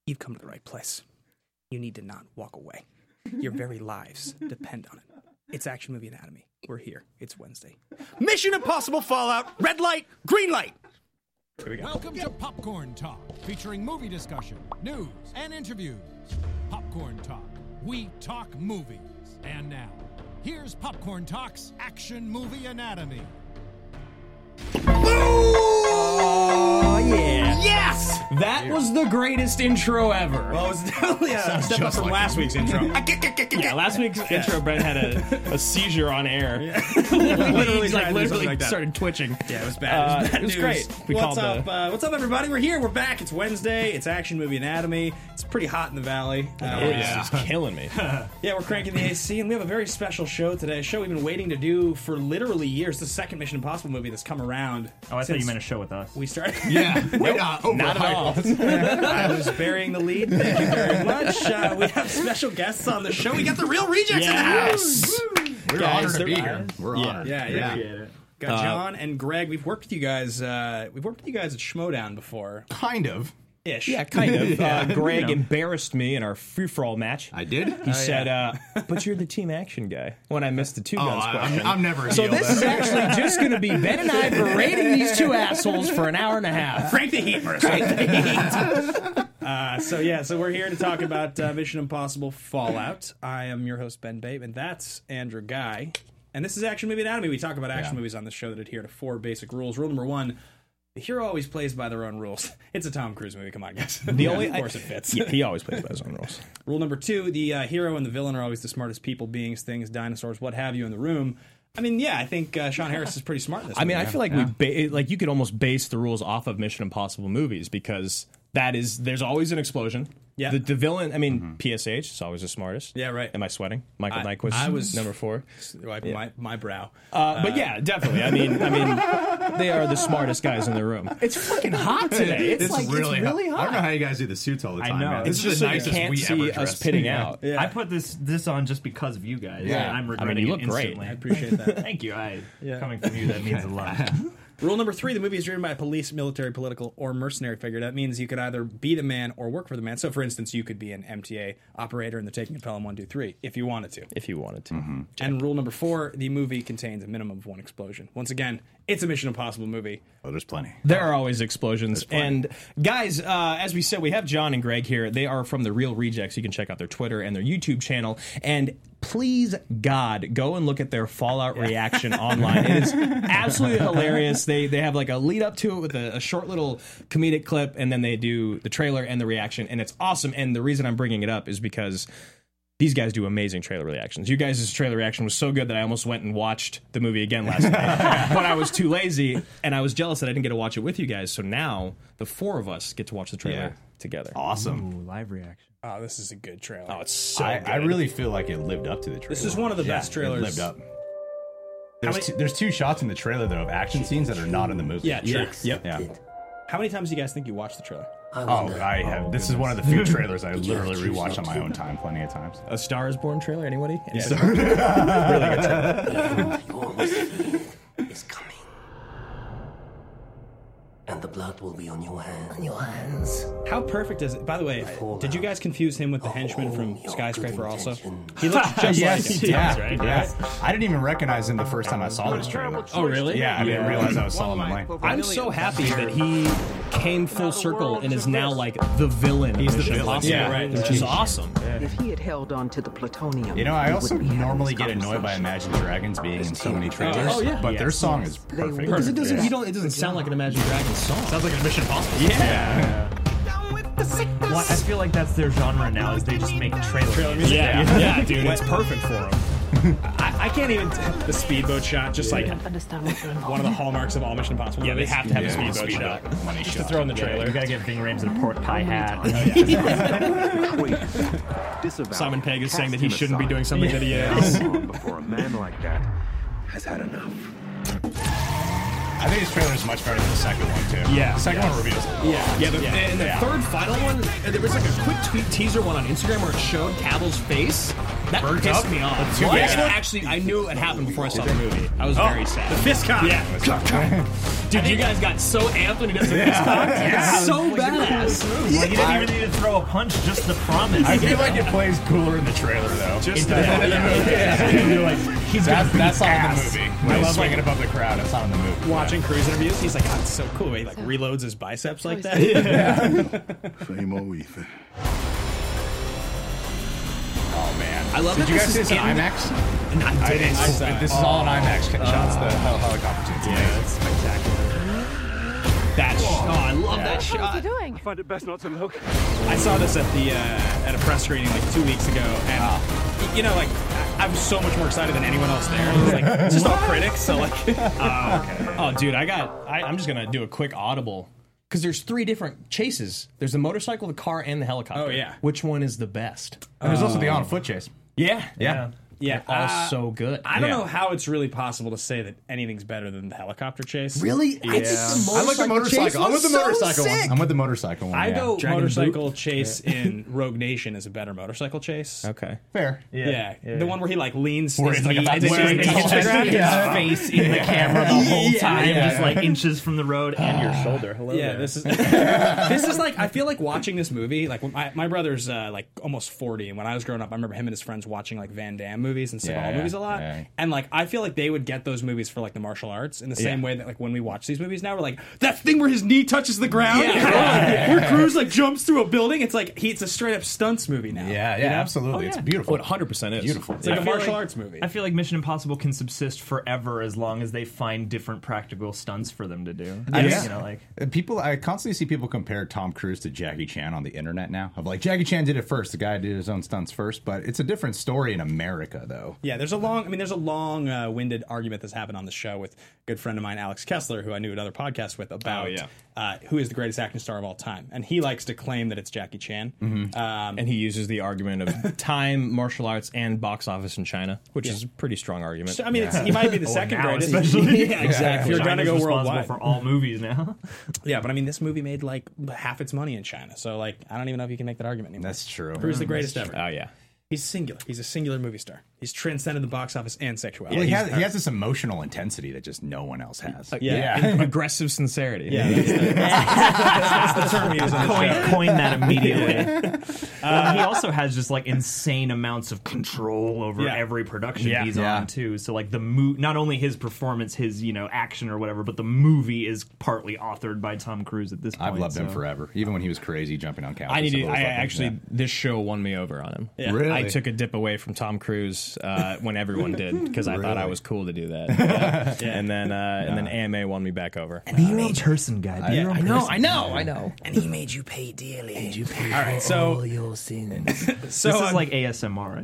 you've come to the right place. You need to not walk away. Your very lives depend on it. It's Action Movie Anatomy. We're here. It's Wednesday. Mission Impossible Fallout. Red light, green light. Here we go. Welcome to Popcorn Talk, featuring movie discussion, news, and interviews. Popcorn Talk. We talk movies. And now, here's Popcorn Talk's Action Movie Anatomy. Oh, yeah. Yes! That was the greatest intro ever. Well, it was definitely a step up from last week's intro. Yeah, last week's intro, Brent had a seizure on air. Yeah. literally like that. started twitching. Yeah, it was bad. It was news. great. What's up? What's up, everybody? We're here. We're back. It's Wednesday. It's Action Movie Anatomy. It's pretty hot in the valley. It's killing me. Yeah, we're cranking the AC, and we have a very special show today. A show we've been waiting to do for literally years. The second Mission Impossible movie that's come around. Oh, I thought you meant a show with us. We started. Yeah, Not at all. I was burying the lead. Thank you very much. We have special guests on the show. We got the Real Rejects in the house. We're Guys, honored to be they're- here. We're honored. Yeah. Appreciate it. Got John and Greg. We've worked with you guys. We've worked with you guys at Schmodown before. Kind of. Ish. Yeah, kind of. Greg embarrassed me in our free-for-all match. I did. He said, but you're the team action guy. When I missed the two guns question. I'm never a So heel. this is actually just going to be Ben and I berating these two assholes for an hour and a half. Crank the heat, Mercer. Crank the heat. So we're here to talk about Mission Impossible Fallout. I am your host, Ben Babe, and that's Andrew Guy. And this is Action Movie Anatomy. We talk about action movies on this show that adhere to 4 basic rules. Rule number 1, the hero always plays by their own rules. It's a Tom Cruise movie. Come on, guys. Of course it fits. Yeah, he always plays by his own rules. Rule number 2, the hero and the villain are always the smartest people, beings, things, dinosaurs, what have you in the room. I mean, yeah, I think Sean Harris is pretty smart in this movie. I feel like you could almost base the rules off of Mission Impossible movies because there's always an explosion. Yeah. The villain, PSH is always the smartest. Yeah, right. Am I sweating? Michael Nyquist. I was number 4. My brow. But yeah, definitely. I mean, they are the smartest guys in the room. It's fucking hot today. It's really hot. hot. I don't know how you guys do the suits all the time. know. Man. It's This just is so the you nicest can't we see ever us dressed. pitting out. Yeah. I put this on just because of you guys. Yeah. I'm regretting you it look great. instantly. I appreciate that. Thank you. Coming from you, that means a lot. Rule number 3, the movie is driven by a police, military, political, or mercenary figure. That means you could either be the man or work for the man. So, for instance, you could be an MTA operator in the Taking of Pelham 1, 2, 3, if you wanted to. If you wanted to. Mm-hmm. And rule number 4, the movie contains a minimum of 1 explosion. Once again, it's a Mission Impossible movie. Oh, there's plenty. There are always explosions. And guys, as we said, we have John and Greg here. They are from the Real Rejects. You can check out their Twitter and their YouTube channel. And please, God, go and look at their Fallout reaction online. It is absolutely hilarious. They have like a lead up to it with a short little comedic clip, and then they do the trailer and the reaction, and it's awesome. And the reason I'm bringing it up is because these guys do amazing trailer reactions. You guys' trailer reaction was so good that I almost went and watched the movie again last night. But I was too lazy, and I was jealous that I didn't get to watch it with you guys. So now the 4 of us get to watch the trailer together. Awesome. Ooh, live reaction. Oh, this is a good trailer. Oh, it's so I good. really feel like it lived up to the trailer. This is one of the best trailers. It lived up. There's 2 shots in the trailer, though, of action scenes that are not in the movie. Yeah, true. Yep. Yeah. How many times do you guys think you watched the trailer? Oh, I have. This is one of the few trailers I literally rewatched on my own time plenty of times. A Star is Born trailer, anybody? Yeah. Really good trailer. Your mistake is coming. And the blood will be on your hands. On your hands. How perfect is it? By the way, did you guys confuse him with the henchman from your Skyscraper good also? intention. He looks just Yes, like him. yeah, right? yeah. I didn't even recognize him the first time I saw this trailer. Oh, really? Yeah, I didn't realize I was Solomon Lane. I'm so happy that he came full circle and is now like the villain. He's the villain. Yeah, right. Which is awesome. If he had held on to the plutonium, You know, I we also wouldn't be having normally this get annoyed by conversation. Imagine Dragons being in so many trailers. Oh, yeah. But their song is perfect. Because it doesn't, it doesn't sound like an Imagine Dragons song. Sounds like a Mission Impossible. Yeah. Well, I feel like that's their genre now, is they just make trailer music. Yeah, dude, it's perfect for him. I can't even. The speedboat shot, just like Understand what's going on. one of the hallmarks of all Mission Impossible. Yeah, they have to have Yeah, a speedboat shot. Money to shot. throw in the trailer. You gotta get Ving Rhames in a pork pie hat. Simon Pegg is saying that he shouldn't be doing something that he is. Before a man like that has had enough. I think his trailer is much better than the second one, too. Yeah. The second one reveals a lot. And the third final one, there was like a quick tweet teaser one on Instagram where it showed Cavill's face, That Birds pissed up? me off. That's too What? bad. Actually, I knew it happened before I saw the movie. I was very sad. The fist cock. Yeah. Dude, you guys got so amped when he does the fist cock. It's so badass. Like, you didn't even need to throw a punch, just the promise. I feel like it plays cooler in the trailer, though. Just You're like, that's not in the movie. When he's love, swinging above the crowd, that's not in the movie. watching Cruise interviews, he's like, "God, it's so cool." He like reloads his biceps like that. Oh, man. I love Did that you this guys see is this in in- IMAX? I didn't. This is all in IMAX shots, the helicopter scenes. It's spectacular. I love that shot. I find it best not to look. I saw this at the at a press screening like 2 weeks ago, and you know, like I'm so much more excited than anyone else there. It's like it's just all critics, so like, Oh, dude, I'm just gonna do a quick audible because there's 3 different chases. There's the motorcycle, the car, and the helicopter. Oh, yeah. Which one is the best? And there's also the on-foot chase. Yeah. Yeah. yeah, All so good. I don't Yeah. know how it's really possible to say that anything's better than the helicopter chase. Really? I think I like the motorcycle. I'm with the motorcycle one. I'm with the motorcycle one. I yeah. go Dragon motorcycle chase in Rogue Nation is a better motorcycle chase. Okay. Fair. Yeah. The one where he like leans Where his he's, like, knee about to into wear his it. Instagram. His face in the camera the whole Yeah, time, yeah. just like inches from the road and your shoulder. Hello Yeah, there. this is like I feel like watching this movie. Like when my brother's like almost 40, and when I was growing up, I remember him and his friends watching like Van Damme movies and Seagal Yeah, movies a lot. yeah. And like I feel like they would get those movies for like the martial arts in the same way that like when we watch these movies now, we're like that thing where his knee touches the ground, where Cruz like jumps through a building. It's like it's a straight up stunts movie now. Yeah, you know? absolutely. It's beautiful. Oh, it 100% is. Beautiful. It's like a I feel martial like- arts movie. I feel like Mission Impossible can subsist forever as long as they find different practical stunts for them to do. Yeah. You know, like I constantly see people compare Tom Cruise to Jackie Chan on the internet now. Of like, Jackie Chan did it first. The guy did his own stunts first. But it's a different story in America, though. Yeah, there's a long-winded argument that's happened on the show with a good friend of mine, Alex Kessler, who I knew another podcast with, about who is the greatest action star of all time. And he likes to claim that it's Jackie Chan. And he uses the argument of time, martial arts, and box office in China, which is a pretty strong argument. I mean, he might be the second now greatest. especially. Yeah, exactly. If you're going to China's go responsible worldwide. for all movies now. Yeah, but I mean, this movie made like half its money in China. So, like, I don't even know if you can make that argument anymore. That's true. Cruz the greatest ever. Oh, yeah. He's singular. He's a singular movie star. He's transcended the box office and sexuality. Well, he has this emotional intensity that just no one else has. And aggressive sincerity. Yeah, that's the term he used on the show. Coin that immediately. He also has just like insane amounts of control over every production he's on too. So like the not only his performance, his action or whatever, but the movie is partly authored by Tom Cruise at this point. I've loved him forever, even when he was crazy jumping on couches. This show won me over on him. Yeah. Really? I took a dip away from Tom Cruise when everyone did because I thought I was cool to do that. And then AMA won me back over. Be your own person, guy. Be your own person. I know. And he made you pay dearly. And you pay All right, so all your sins. so This is like ASMR.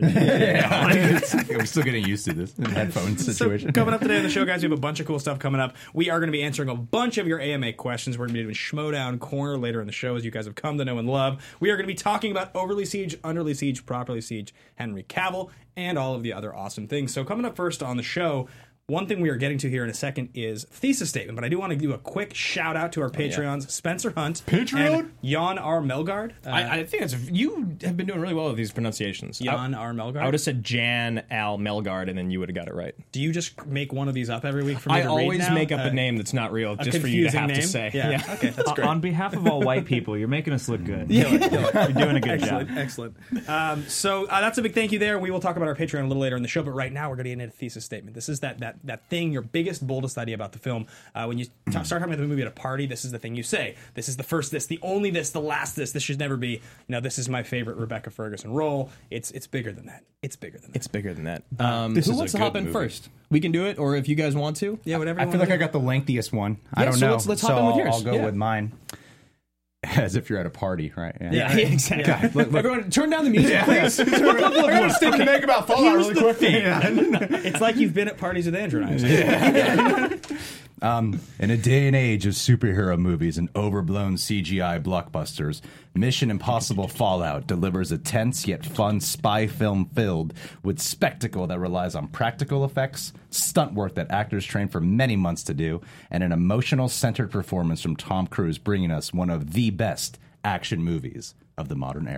Right? I'm still getting used to this headphone situation. So coming up today on the show, guys, we have a bunch of cool stuff coming up. We are going to be answering a bunch of your AMA questions. We're going to be doing Schmodown Corner later in the show, as you guys have come to know and love. We are going to be talking about Overly Siege, Underly Siege, Properly Siege, Henry Cavill, and all of the other awesome things. So coming up first on the show, one thing we are getting to here in a second is thesis statement, but I do want to do a quick shout out to our Patreons, Spencer Hunt, and Jan R. Melgard. I think you have been doing really well with these pronunciations. Jan R. Melgard. I would have said Jan Al Melgard, and then you would have got it right. Do you just make one of these up every week for me I to read always now? make up a name that's not real, just for you to confusing have name? to say. Yeah. Okay, that's great. On behalf of all white people, you're making us look good. You're doing a good job. Excellent. So that's a big thank you there. We will talk about our Patreon a little later in the show, but right now we're going to get into a thesis statement. This is that thing, your biggest, boldest idea about the film. When you start talking about the movie at a party, this is the thing you say. This is the first this, the only this, the last this. This should never be, this is my favorite Rebecca Ferguson role. It's bigger than that. It's bigger than that. It's bigger than that. This Who is wants a to hop good in movie. first? We can do it, or if you guys want to. Yeah, whatever. I feel like I got the lengthiest one. I don't so know. let's hop in with yours. I'll go with mine. As if you're at a party, right? Yeah, exactly. Everyone, turn down the music, please. I got a statement to make about Fallout really quick. It's like you've been at parties with Andrew and I. In a day and age of superhero movies and overblown CGI blockbusters, Mission Impossible Fallout delivers a tense yet fun spy film filled with spectacle that relies on practical effects, stunt work that actors train for many months to do, and an emotional centered performance from Tom Cruise, bringing us one of the best action movies of the modern era.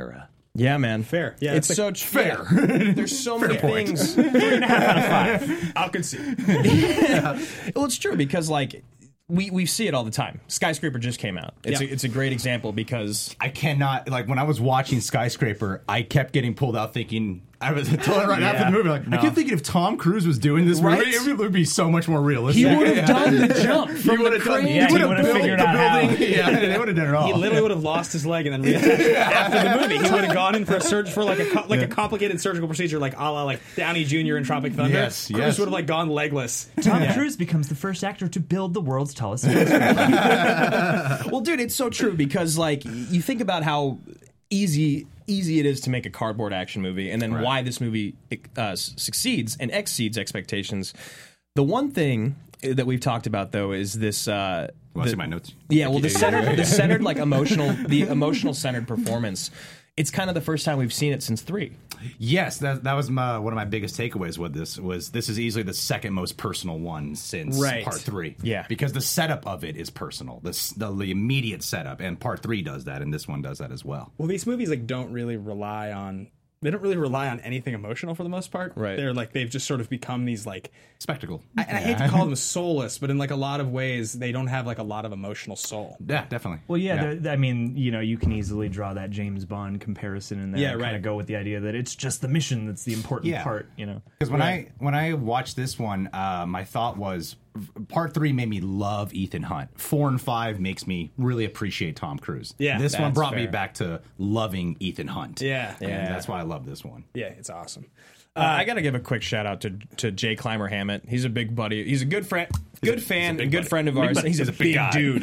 Yeah, man. Fair. Yeah, it's it's so fair. There's so many things. 3.5 out of 5. I'll concede. Well, it's true because like we see it all the time. Skyscraper just came out. It's a great example because I cannot, like, when I was watching Skyscraper, I kept getting pulled out thinking, I was telling right after the movie, like, I kept thinking if Tom Cruise was doing this movie, it would be so much more realistic. he would have done the jump He from would the have done. crane. Yeah, He would he have would've built figured the out how. building. Yeah, they would have done it all. He literally would have lost his leg and then reattached it after the movie. He would have gone in for a complicated surgical procedure, like a la like Downey Jr. in Tropic Thunder. Yes, Cruise yes. would have like gone legless. Tom Cruise becomes the first actor to build the world's tallest skyscraper. Well, dude, it's so true because like you think about how easy it is to make a cardboard action movie, and then why this movie succeeds and exceeds expectations. The one thing that we've talked about though is this. Want to see my notes? Yeah, well, the centered like emotional centered performance. It's kind of the first time we've seen it since 3. Yes, that was one of my biggest takeaways with this. This is easily the second most personal one since part 3. Yeah, because the setup of it is personal. The immediate setup, and part 3 does that, and this one does that as well. Well, these movies like don't really rely on anything emotional for the most part. Right. They're like they've just sort of become these like Spectacle. I hate to call them soulless, but in like a lot of ways they don't have like a lot of emotional soul. Yeah, definitely. Well, I mean, you can easily draw that James Bond comparison in there. Yeah, and right. Kind of go with the idea that it's just the mission that's the important part. Because when I watched this one, my thought was part 3 made me love Ethan Hunt. 4 and 5 makes me really appreciate Tom Cruise. Yeah, this one that's brought me fair. back to loving Ethan Hunt. Yeah. and that's why I love this one. Yeah, it's awesome. I got to give a quick shout out to Jay Clymer Hammett. He's a big buddy. He's a good friend, and good friend of ours. He's a big dude.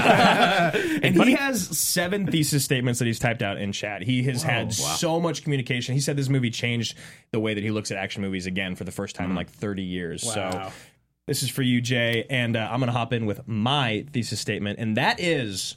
And he has 7 thesis statements that he's typed out in chat. He has had so much communication. He said this movie changed the way that he looks at action movies again for the first time in like 30 years. Wow. So this is for you, Jay, and I'm going to hop in with my thesis statement, and that is,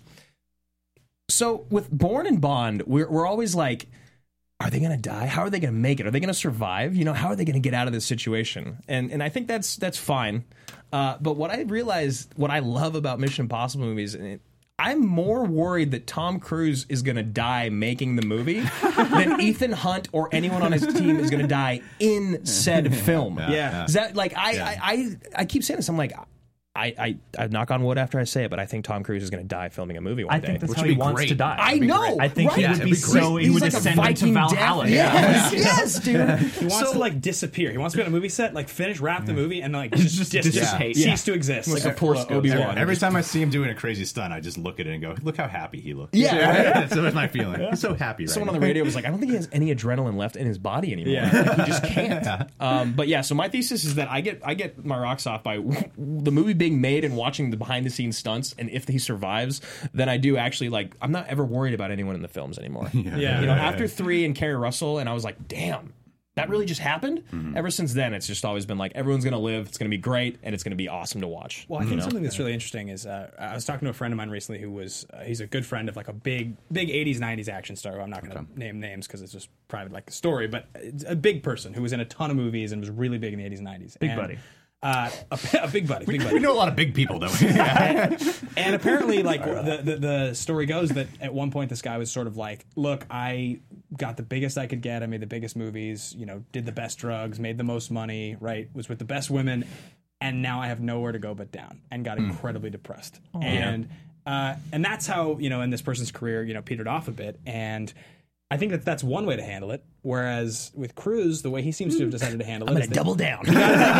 so with Bourne and Bond, we're always like, are they going to die? How are they going to make it? Are they going to survive? How are they going to get out of this situation? And I think that's fine. But what I realized, what I love about Mission Impossible movies, I'm more worried that Tom Cruise is going to die making the movie than Ethan Hunt or anyone on his team is going to die in said film. Yeah. Is that like I keep saying this? I'm like, I knock on wood after I say it, but I think Tom Cruise is going to die filming a movie one I day. think that's Which how would he be wants great. to die. I know. I think right? he would be so. He He's would like a descend into Viking Valhalla. death. Yes, dude. He wants to like disappear. He wants to be on a movie set, like wrap the movie, and like just dissipate. cease to exist. Like a poor Obi-Wan. Every time I see him doing a crazy stunt, I just look at it and go, "Look how happy he looks." Yeah. That's my feeling. He's so happy. Someone on right the now. radio was like, I don't think he has any adrenaline left in his body anymore. Yeah. Like, he just can't. But yeah, so my thesis is that I get my rocks off by the movie being made and watching the behind the scenes stunts, and if he survives, then I do actually like, I'm not ever worried about anyone in the films anymore. After 3 and Kerry Russell, and I was like, damn, that really just happened? Ever since then, it's just always been like, everyone's going to live, it's going to be great, and it's going to be awesome to watch. Well, I think something that's really interesting is I was talking to a friend of mine recently who was he's a good friend of like a big 80s 90s action star. I'm not going to name names because it's just private like the story, but a big person who was in a ton of movies and was really big in the 80s and 90s. Big buddy. A big buddy. We know a lot of big people, though. And apparently, like the story goes that at one point this guy was sort of like, "Look, I got the biggest I could get. I made the biggest movies. Did the best drugs, made the most money. Right, was with the best women, and now I have nowhere to go but down." And got incredibly depressed. And that's how in this person's career petered off a bit. And I think that's one way to handle it. Whereas with Cruise, the way he seems to have decided to handle it is Double down. he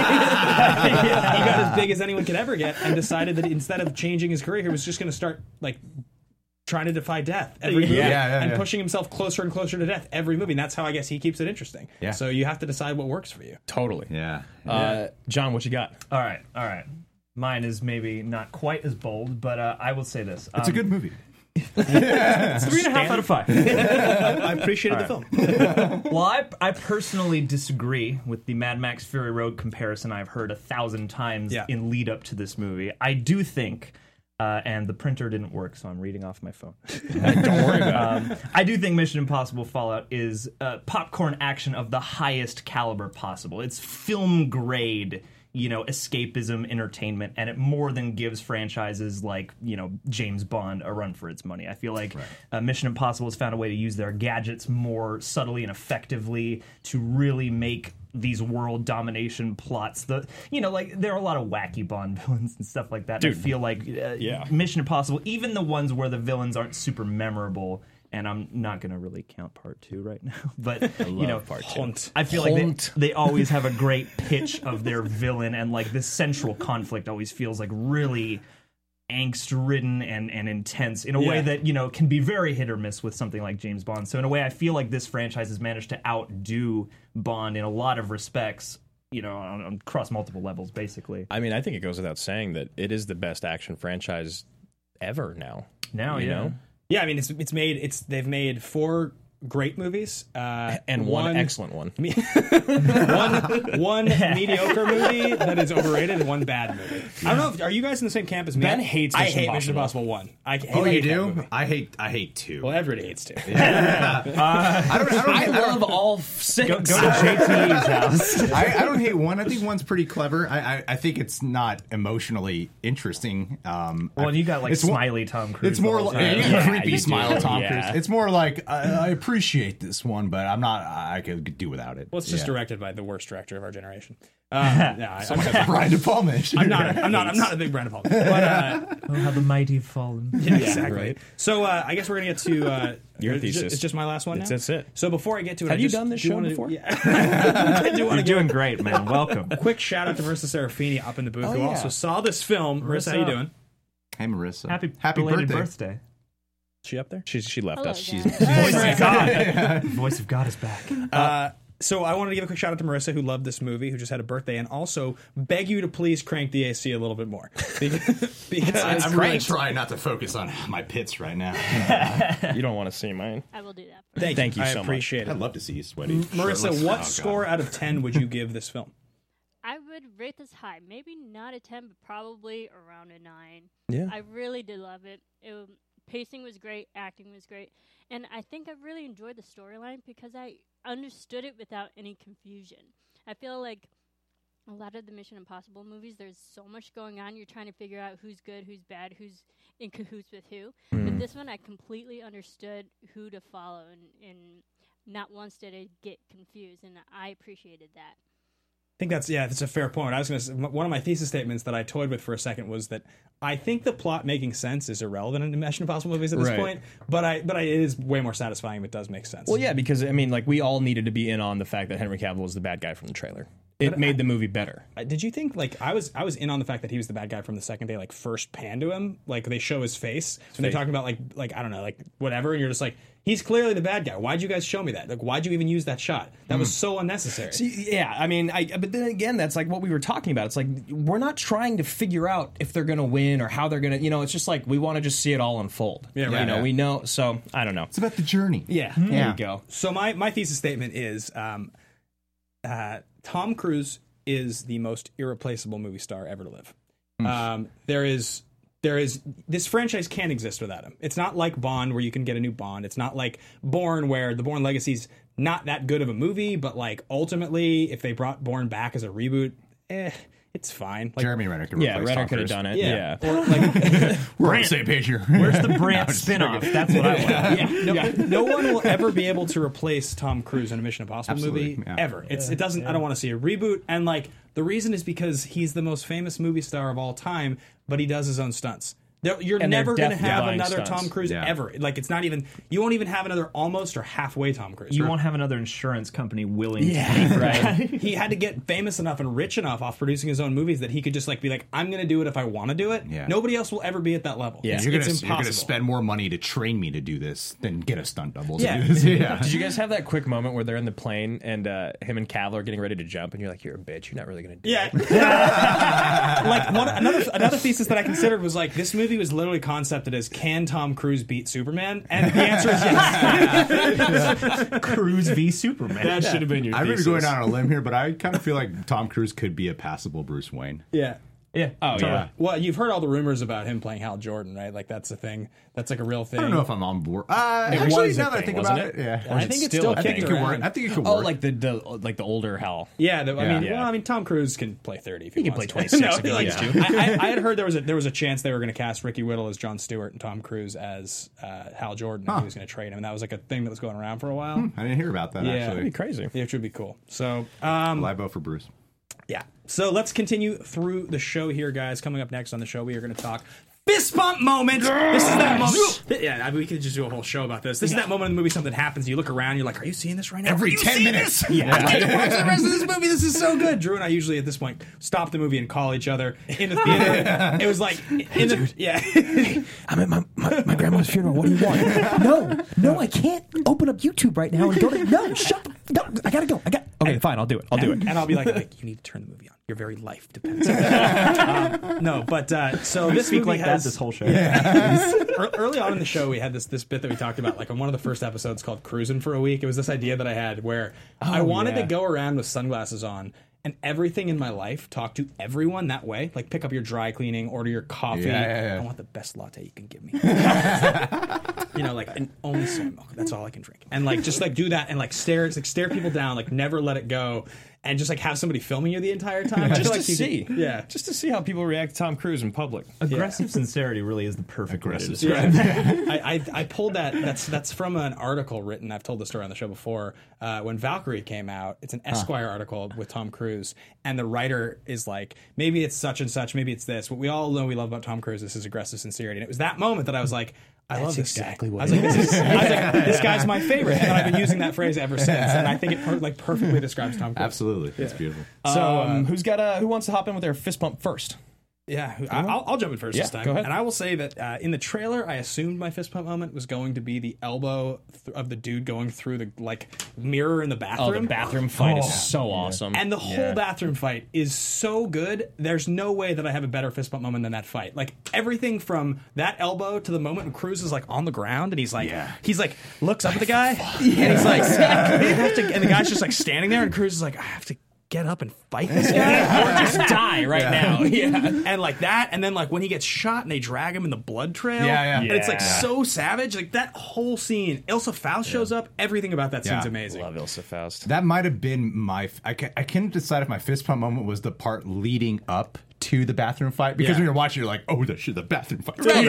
got as big as anyone could ever get, and decided that instead of changing his career, he was just going to start like trying to defy death every movie and pushing himself closer and closer to death every movie. And that's how I guess he keeps it interesting. Yeah. So you have to decide what works for you. Totally. Yeah. John, what you got? All right. Mine is maybe not quite as bold, but I will say this. It's a good movie. 3.5 out of 5. I appreciated the film. Well, I personally disagree with the Mad Max Fury Road comparison I've heard 1,000 times in lead up to this movie. I do think, and the printer didn't work, so I'm reading off my phone. Don't worry about it. I do think Mission Impossible Fallout is popcorn action of the highest caliber possible. It's film grade. escapism, entertainment, and it more than gives franchises like, James Bond a run for its money. I feel like Mission Impossible has found a way to use their gadgets more subtly and effectively to really make these world domination plots. There are a lot of wacky Bond villains and stuff like that. Dude, I feel like Mission Impossible, even the ones where the villains aren't super memorable, and I'm not going to really count part 2 right now, but part 2. I feel like they always have a great pitch of their villain, and like this central conflict always feels like really angst-ridden and intense in a way that can be very hit or miss with something like James Bond. So in a way, I feel like this franchise has managed to outdo Bond in a lot of respects. Across multiple levels, basically. I mean, I think it goes without saying that it is the best action franchise ever now. You know? Yeah, I mean, they've made 4 great movies and one excellent one. one mediocre movie that is overrated, and one bad movie. I don't know if are you guys in the same camp as me? Ben hates Mission Impossible 1. You do? I hate 2. Well, everybody hates 2. I love all 6. Go to JT's house. I don't hate 1. I think 1's pretty clever. I think it's not emotionally interesting. You got like smiley Tom Cruise. It's more like creepy smile Tom Yeah. Cruise. It's more like I appreciate this one, but I could do without it. Well, it's just directed by the worst director of our generation. Brian De Palma. I'm not a big Brian De Palma. But how the mighty have fallen. Yeah, exactly. Right. So I guess we're gonna get to your thesis. It's just my last one now. That's it. So before I get to it, have you done this show before? You're doing great, man. Welcome. Quick shout out to Marissa Serafini up in the booth, who also saw this film. Marissa, how you doing? Hey, Marissa. Happy birthday. She up there? She left Hello, us. She's Voice of God. Voice of God is back. So I wanted to give a quick shout out to Marissa, who loved this movie, who just had a birthday, and also beg you to please crank the AC a little bit more. Because I'm really trying not to focus on my pits right now. You don't want to see mine. I will do that. Thank you so much. I appreciate appreciate it. I'd love to see you sweaty. Marissa, what score out of 10 would you give this film? I would rate this high. Maybe not a 10, but probably around a 9. Yeah. I really did love it. Pacing was great. Acting was great. And I think I really enjoyed the storyline because I understood it without any confusion. I feel like a lot of the Mission Impossible movies, there's so much going on. You're trying to figure out who's good, who's bad, who's in cahoots with who. But this one, I completely understood who to follow, and not once did I get confused, and I appreciated that. I think that's a fair point. I was going to say, one of my thesis statements that I toyed with for a second was that I think the plot making sense is irrelevant in Mission Impossible movies at this point, but it is way more satisfying if it does make sense. Well, yeah, because I mean, like we all needed to be in on the fact that Henry Cavill was the bad guy from the trailer. It made the movie better. Did you think I was in on the fact that he was the bad guy from the second they first pan to him, they show his face when they're talking about like I don't know, whatever, and you're just like, he's clearly the bad guy. Why'd you guys show me that? Why'd you even use that shot? That was so unnecessary. See, yeah, I mean, but then again, that's like what we were talking about. It's like we're not trying to figure out if they're going to win or how they're going to. It's just like we want to just see it all unfold. Yeah, right. We know. So I don't know. It's about the journey. Yeah, there you go. So my thesis statement is, Tom Cruise is the most irreplaceable movie star ever to live. There is this franchise can't exist without him. It's not like Bond where you can get a new Bond. It's not like Bourne where the Bourne Legacy's not that good of a movie, but ultimately if they brought Bourne back as a reboot, it's fine. Jeremy Renner could replace Renner Tom could have Cruise. done it. Yeah. Yeah. We're on the same page here. Where's the Brandt spinoff? That's what I want. No one will ever be able to replace Tom Cruise in a Mission Impossible movie yeah. ever. It doesn't. I don't want to see a reboot. And the reason is because he's the most famous movie star of all time, but he does his own stunts. You're never going to have another Tom Cruise ever. It's not even. You won't even have another almost or halfway Tom Cruise. You won't have another insurance company willing to pay for right. He had to get famous enough and rich enough off producing his own movies that he could just be like, I'm going to do it if I want to do it. Yeah. Nobody else will ever be at that level. Yeah. You're going impossible. to spend more money to train me to do this than get a stunt double to Yeah. do this. Yeah. Did you guys have that quick moment where they're in the plane and him and Cavill are getting ready to jump and you're like, you're a bitch. You're not really going to do it. Another thesis that I considered was this movie was literally concepted as, can Tom Cruise beat Superman? And the answer is yes. Cruise v Superman. That should have been your I've thesis. been going out on a limb here, but I kind of feel like Tom Cruise could be a passable Bruce Wayne. Yeah. Yeah. Oh, totally. yeah. Well, you've heard all the rumors about him playing Hal Jordan, right? Like that's a thing. That's like a real thing. I don't know if I'm on board. It Actually, was a now that I thing, think wasn't about it, it? yeah. I think it's still I think it kicked could work. around. I think it could Oh, work. like the older Hal. Yeah, I mean, Yeah. well, I mean, Tom Cruise can play 30 if he He can wants play to. 26 if he like, likes to. I had heard there was a chance they were going to cast Ricky Whittle as Jon Stewart and Tom Cruise as Hal Jordan. And he was going to trade him, and that was like a thing that was going around for a while. I didn't hear about that, Yeah. actually. That'd be crazy. Yeah, it should be cool. So, Well, I vote for Bruce. yeah. So let's continue through the show here, guys. Coming up next on the show, we are going to talk fist bump moment. This is that moment. Yeah, I mean, we could just do a whole show about this. This is that moment in the movie something happens. You look around, you're like, "Are you seeing this right now? Every Are you 10 seeing minutes. this? Yeah, I can't watch the rest of this movie. This is so good." Drew and I usually at this point stop the movie and call each other in the theater. It was like in the yeah. I'm at my grandma's funeral. What do you want? No, I can't open up YouTube right now and go to. No, shut the. No, I gotta go. Okay, fine. I'll do it. And I'll be like, you need to turn the movie on. Your very life depends on it. No, but so this Speak movie like has that this whole show. early on in the show, we had this bit that we talked about, like on one of the first episodes called Cruising for a Week. It was this idea that I had where I wanted to go around with sunglasses on and everything in my life talk to everyone that way. Like pick up your dry cleaning, order your coffee. Yeah. I want the best latte you can give me. Like and only soy milk. That's all I can drink. And like just like do that and like stare people down, like never let it go. And just like have somebody filming you the entire time. I Just feel to like you see. could- yeah. Just to see how people react to Tom Cruise in public. Aggressive sincerity really is the perfect way to Aggressive describe Yeah. I pulled that. That's from an article written. I've told the story on the show before. When Valkyrie came out, it's an Esquire article with Tom Cruise, and the writer is like, maybe it's such and such, maybe it's this. What we all know we love about Tom Cruise is his aggressive sincerity, and it was that moment that I was like, I love this exactly guy. what I was like, this guy's my favorite, and I've been using that phrase ever since. And I think it perfectly describes Tom Cruise. Absolutely. It's beautiful. So who wants to hop in with their fist bump first? Yeah, I'll jump in first this time. go ahead. And I will say that in the trailer, I assumed my fist pump moment was going to be the elbow of the dude going through the mirror in the bathroom. Oh, the bathroom fight is so awesome. And the whole bathroom fight is so good. There's no way that I have a better fist bump moment than that fight. Like everything from that elbow to the moment when Cruz is like on the ground and he's like looks up at the guy and he's like, and the guy's just like standing there and Cruz is like, I have to get up and fight this guy or just die right now. Yeah. And like that, and then like when he gets shot and they drag him in the blood trail. Yeah. And it's like so savage. Like that whole scene. Ilsa Faust shows up. Everything about that scene's amazing. Love Ilsa Faust. That might have been my. I couldn't decide if my fist pump moment was the part leading up to the bathroom fight because when you're watching, you're like, "Oh, the bathroom fight." I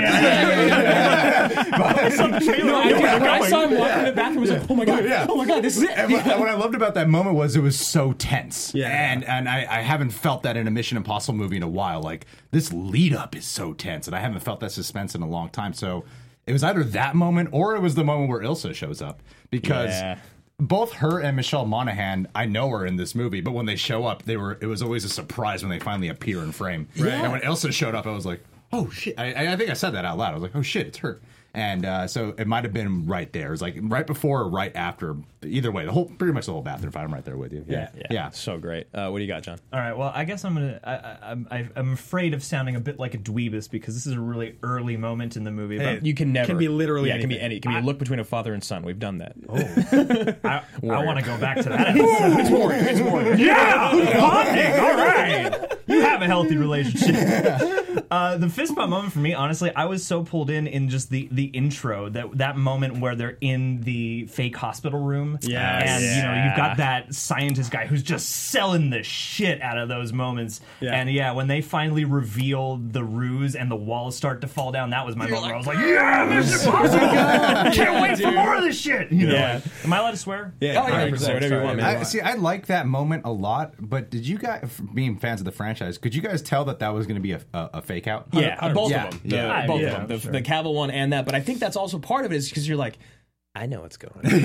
saw him walking in the bathroom. I was like, "Oh my god, this is it." And what I loved about that moment was it was so tense. Yeah. And I haven't felt that in a Mission Impossible movie in a while. Like this lead up is so tense, and I haven't felt that suspense in a long time. So it was either that moment or it was the moment where Ilsa shows up because. Yeah. Both her and Michelle Monaghan, I know are in this movie, but when they show up, it was always a surprise when they finally appear in frame. Right. And when Ilsa showed up, I was like, "Oh shit!" I think I said that out loud. I was like, "Oh shit, it's her." And so it might have been right there. It was like right before or right after. Either way, pretty much the whole bathroom fight. I'm right there with you. Yeah. So great. What do you got, John? All right. Well, I guess I'm afraid of sounding a bit like a dweebus because this is a really early moment in the movie. But You can never. Can be literally It can be anything. any. It can be a look between a father and son. We've done that. I want to go back to that episode. It's more. Yeah, bonding. All right. You have a healthy relationship. The fist bump moment for me, honestly, I was so pulled in just the intro, that moment where they're in the fake hospital room. Yes. And you've got that scientist guy who's just selling the shit out of those moments. Yeah. And when they finally reveal the ruse and the walls start to fall down, that was my moment where I was like, yeah, Mission Impossible! Can't wait for more of this shit. Am I allowed to swear? Yeah. Oh, yeah, say whatever you want, man. I like that moment a lot, but did you guys, being fans of the franchise, could you guys tell that was going to be a fake out? Yeah, both Yeah. of them. Yeah. Both Yeah, of them. sure. The Cavill one and that. But I think that's also part of it is because you're like, I know what's going on.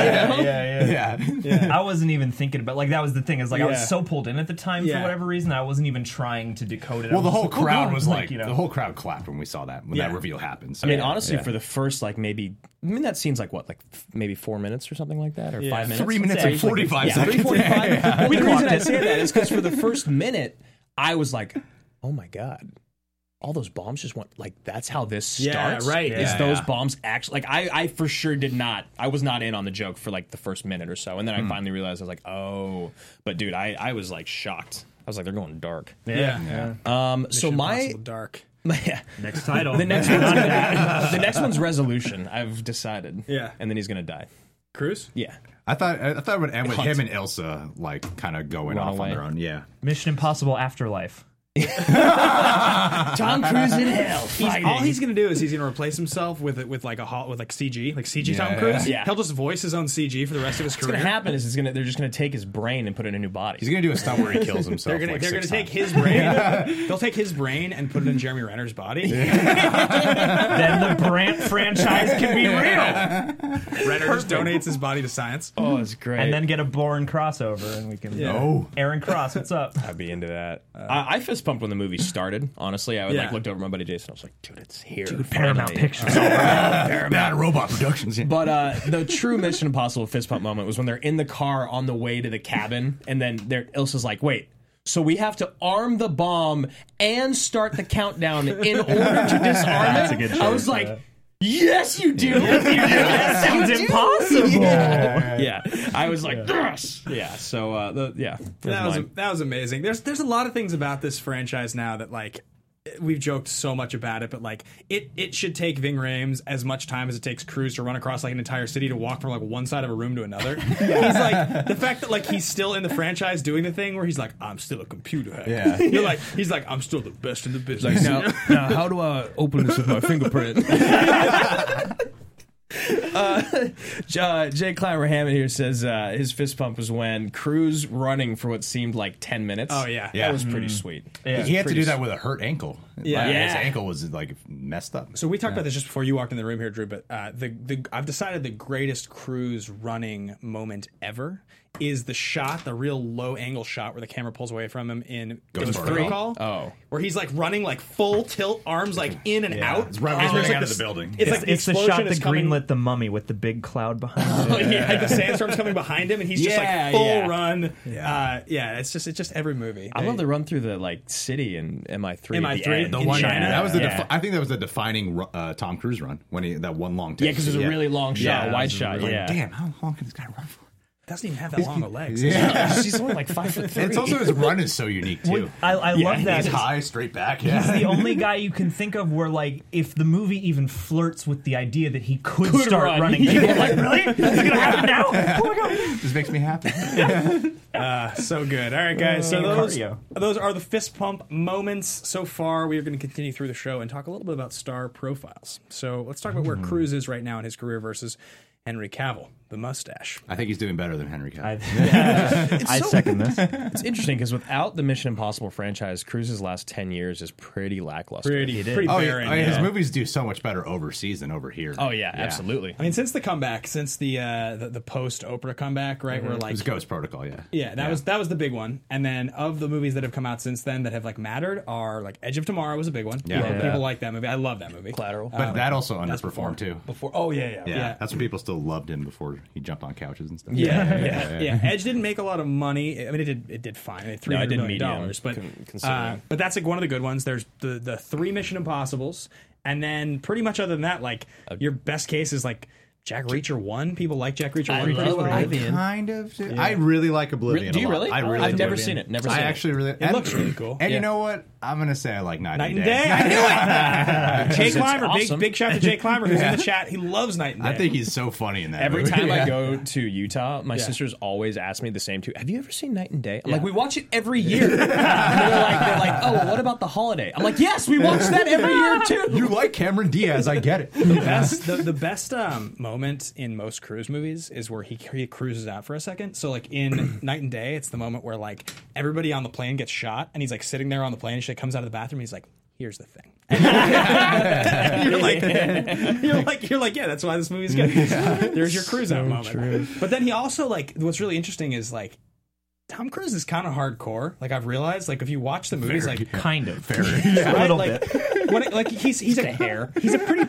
I wasn't even thinking about that was the thing is I Yeah. was so pulled in at the time for whatever reason I wasn't even trying to decode it. I Well, the was whole just like, crowd oh, was like, you know. the whole crowd clapped when we saw that, when that reveal happened. So, I mean, honestly, for the first, that seems like what, maybe 4 minutes or something like that, or 5 minutes? 3 minutes Yeah, and 45 yeah, seconds. 3:45. Well, the reason I say that is because for the first minute, I was like, oh my God. All those bombs just went that's how this starts. Yeah, right. Is Yeah. those bombs actually I for sure I was not in on the joke for the first minute or so, and then I finally realized I was like, oh, but dude, I was shocked. was like, they're going dark. Yeah. So my Impossible Dark. Next title. the next one's Resolution. I've decided. Yeah. And then he's gonna die. Cruise? Yeah. I thought it would end with him and Ilsa like kind of going Run off away. on their own. Yeah. Mission Impossible Afterlife. Tom Cruise in hell. All he's gonna do is he's gonna replace himself with like CG, like CG Tom Cruise. Yeah. He'll just voice his own CG for the rest of his What's career. gonna happen is they're just gonna take his brain and put it in a new body. He's gonna do a stunt where he kills himself. They're gonna six take times. his brain. They'll take his brain and put it in Jeremy Renner's body. Then the Brant franchise can be real. Renner just donates his body to science. Oh, it's great. And then get a Bourne crossover, and we can. Oh. Aaron Cross, what's up? I'd be into that. I fist pumped when the movie started. Honestly, I Yeah. looked over at my buddy Jason. I was like, dude, it's here. Paramount finally. Pictures. Bad Robot Productions. But the true Mission Impossible fist pump moment was when they're in the car on the way to the cabin, and then Ilsa's like, wait, so we have to arm the bomb and start the countdown in order to disarm That's it? a good I choice, was like, yeah. yes, you do. That sounds impossible. Yeah. I was like, yes. Yeah. So, That was amazing. There's a lot of things about this franchise now that like we've joked so much about it, but like it should take Ving Rhames as much time as it takes Cruise to run across like an entire city to walk from like one side of a room to another. He's like the fact that like he's still in the franchise doing the thing where he's like, I'm still a computer hacker. Yeah. He's like, I'm still the best in the business. now, how do I open this with my fingerprint? Jay Clymer Hammond here says his fist pump was when Cruise running for what seemed like 10 minutes. Oh, yeah. That was pretty sweet. Yeah. He had to do that with a hurt ankle. Yeah. His ankle was like messed up. So we talked about this just before you walked in the room here, Drew. But I've decided the greatest Cruise running moment ever is the shot, the real low angle shot where the camera pulls away from him in Ghost Protocol. Oh, where he's like running like full tilt, arms like in and out. It's right And there's, running like, out of this- the building. It's like It's the explosion shot is that coming- greenlit The Mummy with the big cloud behind it. Yeah, the sandstorm's coming behind him, and he's just Yeah, like full yeah. run. It's just every movie. I love the run through the like city in MI3. at the MI3? end. The in China? That was the. Yeah. I think that was the defining Tom Cruise run when that one long take. Yeah, because it was a really long shot, wide shot. Like, Yeah, damn, how long can this guy run for? doesn't even have that long of legs. Yeah. He's only like 5'3". It's also his run is so unique too. I love that. He's high, straight back. He's the only guy you can think of where, like, if the movie even flirts with the idea that he could start run. running, people are like, really? Is it going to happen now? Oh my god! This makes me happy. So good. All right, guys. So Cardio. those are the fist pump moments so far. We are going to continue through the show and talk a little bit about star profiles. So let's talk about where Cruise is right now in his career versus Henry Cavill, the mustache. I think he's doing better than Henry Cavill. I second this. It's interesting because without the Mission Impossible franchise, Cruise's last 10 years is pretty lackluster. Pretty Oh, barren. yeah. His yeah. movies do so much better overseas than over here. Oh yeah, absolutely. I mean, since the comeback, since the post Oprah comeback, right? Where It like was Ghost Protocol, yeah. Yeah, that was the big one. And then of the movies that have come out since then that have like mattered are like Edge of Tomorrow was a big one. Yeah. People like that movie. I love that movie. Collateral. But that also That's underperformed too. Before, oh yeah. That's when people still loved him before he jumped on couches and stuff. Yeah. Edge didn't make a lot of money. I mean, it did fine. It made $300 million, medium, but considering. but that's like one of the good ones. There's the 3 Mission Impossibles, and then pretty much other than that, like your best case is like Jack Reacher 1. People like Jack Reacher 1 pretty well. I kind of do. I really like Oblivion. Do you a lot. really? I really. I've never Oblivion. seen it. Never I seen it. actually really. It looks really cool. And Yeah. you know what? I'm gonna say I like Night and Day. Day. I knew it. Jay It's Clymer, awesome. big shout to Jay Clymer who's in the chat. He loves Night and Day. I think he's so funny in that. Every movie. time I Yeah. go to Utah, my Yeah. sisters always ask me the same too. Have you ever seen Night and Day? I'm Yeah. like, we watch it every year. And they're like, oh, what about the holiday? I'm like, yes, we watch that every year too. You like Cameron Diaz? I get it. the best moment in most Cruise movies is where he cruises out for a second. So like in Night and Day, it's the moment where like everybody on the plane gets shot, and he's like sitting there on the plane. And she comes out of the bathroom. And he's like, "Here's the thing." you're like, yeah, that's why this movie's good. There's your cruise out moment. But then he also like what's really interesting is like Tom Cruise is kind of hardcore. Like I've realized, like if you watch the movies, like Kind of. Fair. A little like, bit. he's a hair. He's a pretty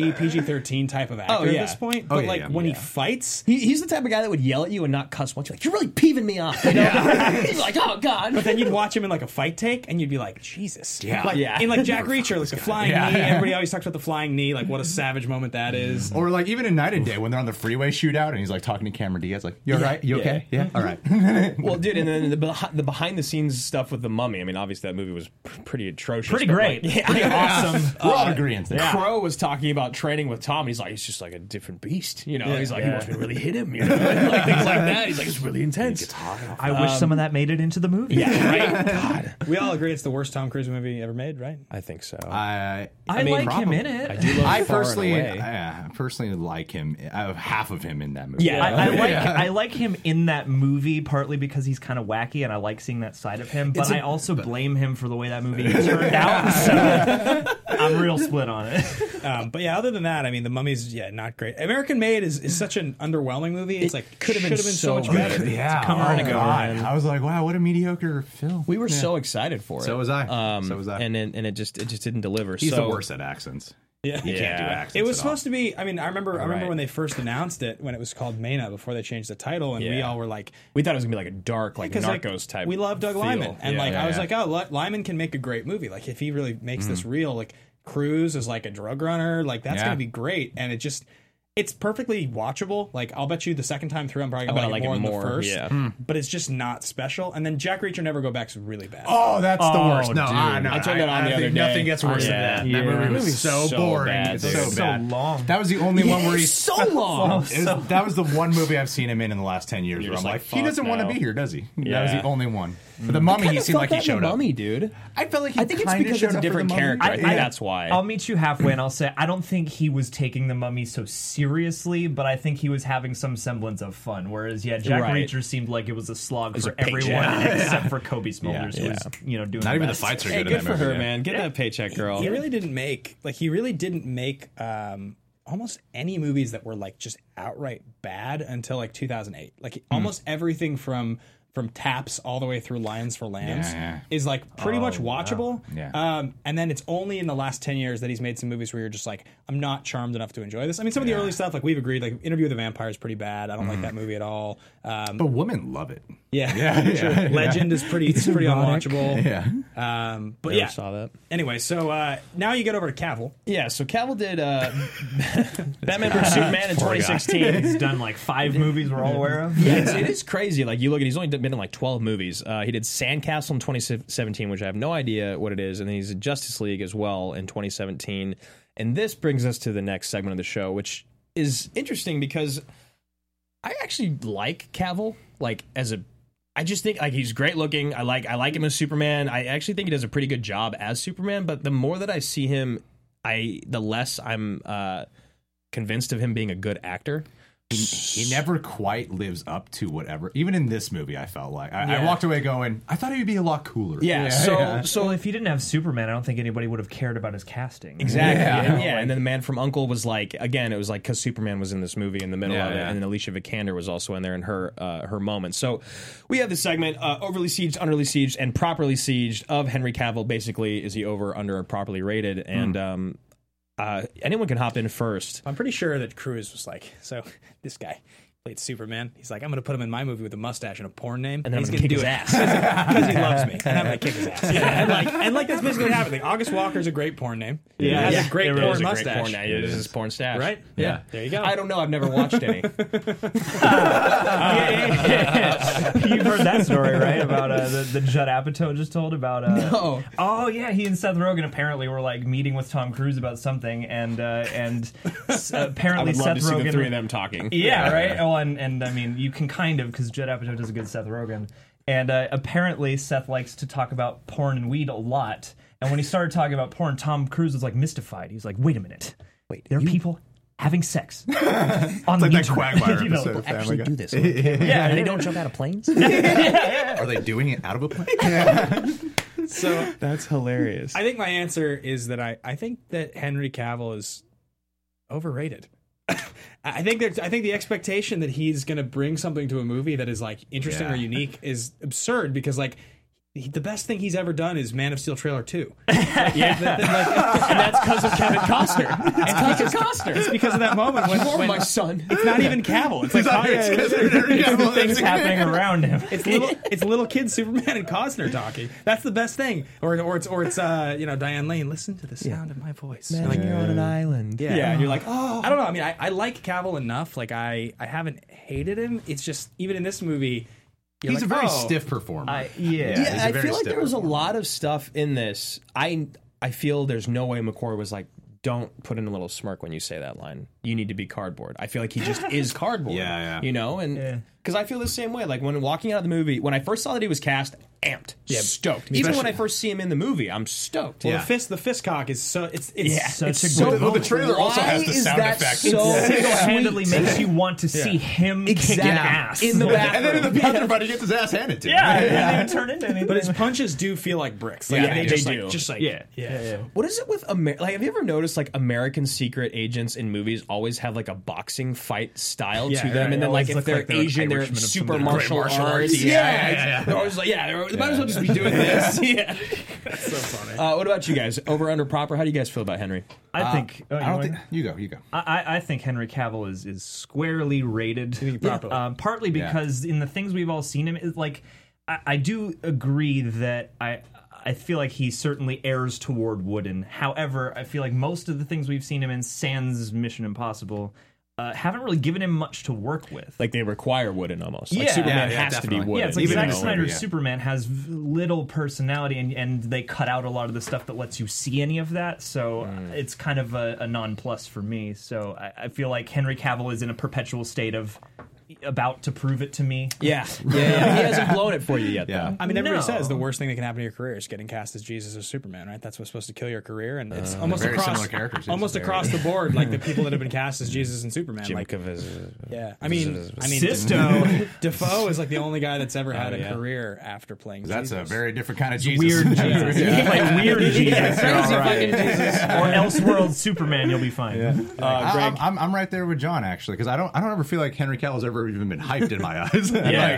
PG-13 type of actor at this point. But when he fights, he's the type of guy that would yell at you and not cuss once. You're like, you're really peeving me off. You know? He's like, oh god. But then you'd watch him in like a fight take, and you'd be like, Jesus. Yeah. Like, in like Jack Reacher, like the flying knee. Everybody always talks about the flying knee. Like what a savage moment that is. Or like even in Night and Day when they're on the freeway shootout and he's like talking to Cameron Diaz, like, you all right? You okay? Yeah. All right. Well, dude, and then the behind the scenes stuff with the Mummy. I mean, obviously that movie was pretty atrocious. Pretty but, great. Like, Pretty awesome. We're all agreeing. Crow was talking about training with Tom, and he's like, he's just like a different beast. You know, he's like, he wants me to really hit him. You know, like things like that. He's like, it's really intense. I wish some of that made it into the movie. Yeah, right. God, we all agree it's the worst Tom Cruise movie ever made, right? I think so. I mean, like him in it. I do love I Far and Away. personally like him. I have half of him in that movie. Yeah, I like him in that movie partly because he's kind of wacky and I like seeing that side of him. But I also blame him for the way that movie turned out. So I'm real split on it. But yeah, other than that, I mean, The Mummy's not great. American Made is such an underwhelming movie. It's like could have been so much better. Yeah, come on and go. I was like, wow, what a mediocre film. We were so excited for it. So was I. And it just didn't deliver. He's the worst at accents. Yeah, you can't do accents. It was supposed to be. I mean, I remember when they first announced it when it was called Mena before they changed the title, and we all were like, we thought it was gonna be like a dark, like Narcos type. We love Doug feel. Liman, and I was like, oh, Liman can make a great movie. Like if he really makes this real, like Cruise is like a drug runner, like that's gonna be great, and it's perfectly watchable. Like I'll bet you the second time through, I'm probably gonna like it more than the first. Yeah. But it's just not special. And then Jack Reacher Never Go Back is really bad. Oh, that's the worst. No, I turned it on the other day. Nothing gets worse than that. That movie was so boring. Bad, It's so bad. long. That was the only one where he's so long. That was the one movie I've seen him in the last 10 years where I'm like, he doesn't want to be here, does he? That was the only one. For the Mummy, he seemed like he showed up. Mummy, dude. I felt like I think it's because it's a different character. I think that's why. I'll meet you halfway, and I'll say I don't think he was taking the Mummy so seriously, but I think he was having some semblance of fun. Whereas, Jack Reacher seemed like it was a slog for everyone except for Kobe Smulders, who was doing not even the fights are good. Good for her, man. Get that paycheck, girl. He really didn't make almost any movies that were like just outright bad until like 2008. Like almost everything from Taps all the way through Lions for Lambs is like pretty much watchable. Wow. Yeah. And then it's only in the last 10 years that he's made some movies where you're just like, I'm not charmed enough to enjoy this. I mean, some of the early stuff, like we've agreed, like Interview with the Vampire is pretty bad. I don't like that movie at all. But women love it. Yeah. Legend is pretty unwatchable. Yeah. But yeah. Saw that. Anyway, so now you get over to Cavill. Yeah, so Cavill did Batman vs Superman in 2016. He's done like 5 movies we're all aware of. Yeah, it is crazy. Like you look at, he's only been in like 12 movies. He did Sandcastle in 2017, which I have no idea what it is, and then he's in Justice League as well in 2017. And this brings us to the next segment of the show, which is interesting because I actually like Cavill. Like I just think like he's great looking. I like him as Superman. I actually think he does a pretty good job as Superman. But the more that I see him, the less I'm convinced of him being a good actor. He never quite lives up to whatever. Even in this movie, I felt like I walked away going, I thought he would be a lot cooler. So if he didn't have Superman, I don't think anybody would have cared about his casting. Exactly. And then The Man from U.N.C.L.E. was like, again, it was like because Superman was in this movie in the middle of it, and then Alicia Vikander was also in there in her moment. So we have this segment, overly sieged, underly sieged, and properly sieged of Henry Cavill. Basically, is he over, under, properly rated? And anyone can hop in first. I'm pretty sure that Cruise was like, so this guy played Superman. He's like, I'm going to put him in my movie with a mustache and a porn name, and then he's going to do his it ass because he loves me, and I'm going to kick his ass. And like that's basically what happened. Like, August Walker's a great porn name. He has a great porn mustache. It is his porn stash, right? Yeah. There you go. I don't know. I've never watched any. You've heard that story, right? About the Judd Apatow just told about. No. Oh yeah, he and Seth Rogen apparently were like meeting with Tom Cruise about something, and apparently I would love Seth to see Rogen. The three of them talking. Yeah, right. Oh, and I mean, you can kind of, because Judd Apatow does a good Seth Rogen, and apparently Seth likes to talk about porn and weed a lot. And when he started talking about porn, Tom Cruise was like mystified. He was like, "Wait a minute, there are people having sex on the like that Quagmire episode of Family Actually Guy. do this. Yeah, they don't jump out of planes. Are they doing it out of a plane? So that's hilarious. I think my answer is that I think that Henry Cavill is overrated. I think the expectation that he's going to bring something to a movie that is like interesting or unique is absurd, because like the best thing he's ever done is Man of Steel trailer 2. And that's because of Kevin Costner. It's because of that moment when my son. It's not even Cavill. It's like things happening around him. It's little kid Superman and Costner talking. That's the best thing. Or it's Diane Lane. Listen to the sound of my voice. Man, you're on an island. Yeah, and you're like, oh, I don't know. I mean, I like Cavill enough. Like I haven't hated him. It's just even in this movie. He's a very stiff performer. I feel like there was a lot of stuff in this. I feel there's no way McQuarrie was like, don't put in a little smirk when you say that line. You need to be cardboard. I feel like he just is cardboard. You know, and because I feel the same way. Like when walking out of the movie, when I first saw that he was cast, amped, stoked. Even when I first see him in the movie, I'm stoked. Well, the fist cock is so it's such a good. Well, the trailer also has the sound effect. So single-handedly makes you want to see him kicking ass in the bathroom. And then in the bathroom, but he gets his ass handed to him. Yeah, it doesn't even turn into anything. But his punches do feel like bricks. Like, they do. What is it with like? Have you ever noticed like American secret agents in movies always have like a boxing fight style to them, and then like if they're Asian, they're super martial arts. Yeah. They're always like, they might as well just be doing this. That's so funny. What about you guys? Over, under, proper? How do you guys feel about Henry? I think. You go. I think Henry Cavill is squarely rated. Partly because in the things we've all seen him, is like I do agree that I feel like he certainly errs toward wooden. However, I feel like most of the things we've seen him in, sans Mission Impossible, haven't really given him much to work with. Like they require wooden almost. Like Superman has definitely. to be wooden. Yeah, it's like Zack Snyder's Superman has little personality, and they cut out a lot of the stuff that lets you see any of that. So it's kind of a non-plus for me. So I feel like Henry Cavill is in a perpetual state of about to prove it to me. Yeah. He hasn't blown it for you yet, though. I mean, everybody says the worst thing that can happen to your career is getting cast as Jesus or Superman, right? That's what's supposed to kill your career, and it's almost very across similar characters. across the board. Like the people that have been cast as Jesus and Superman, Jim like Caviezel. yeah. I mean, Sisto. Defoe is like the only guy that's ever had a career after playing. That's Jesus. a very different kind of Jesus. Weird Jesus. You can play weird Jesus. You're all right. Or Elseworld Superman, you'll be fine. Greg, I'm right there with John actually, because I don't ever feel like Henry Cavill's ever even been hyped in my eyes.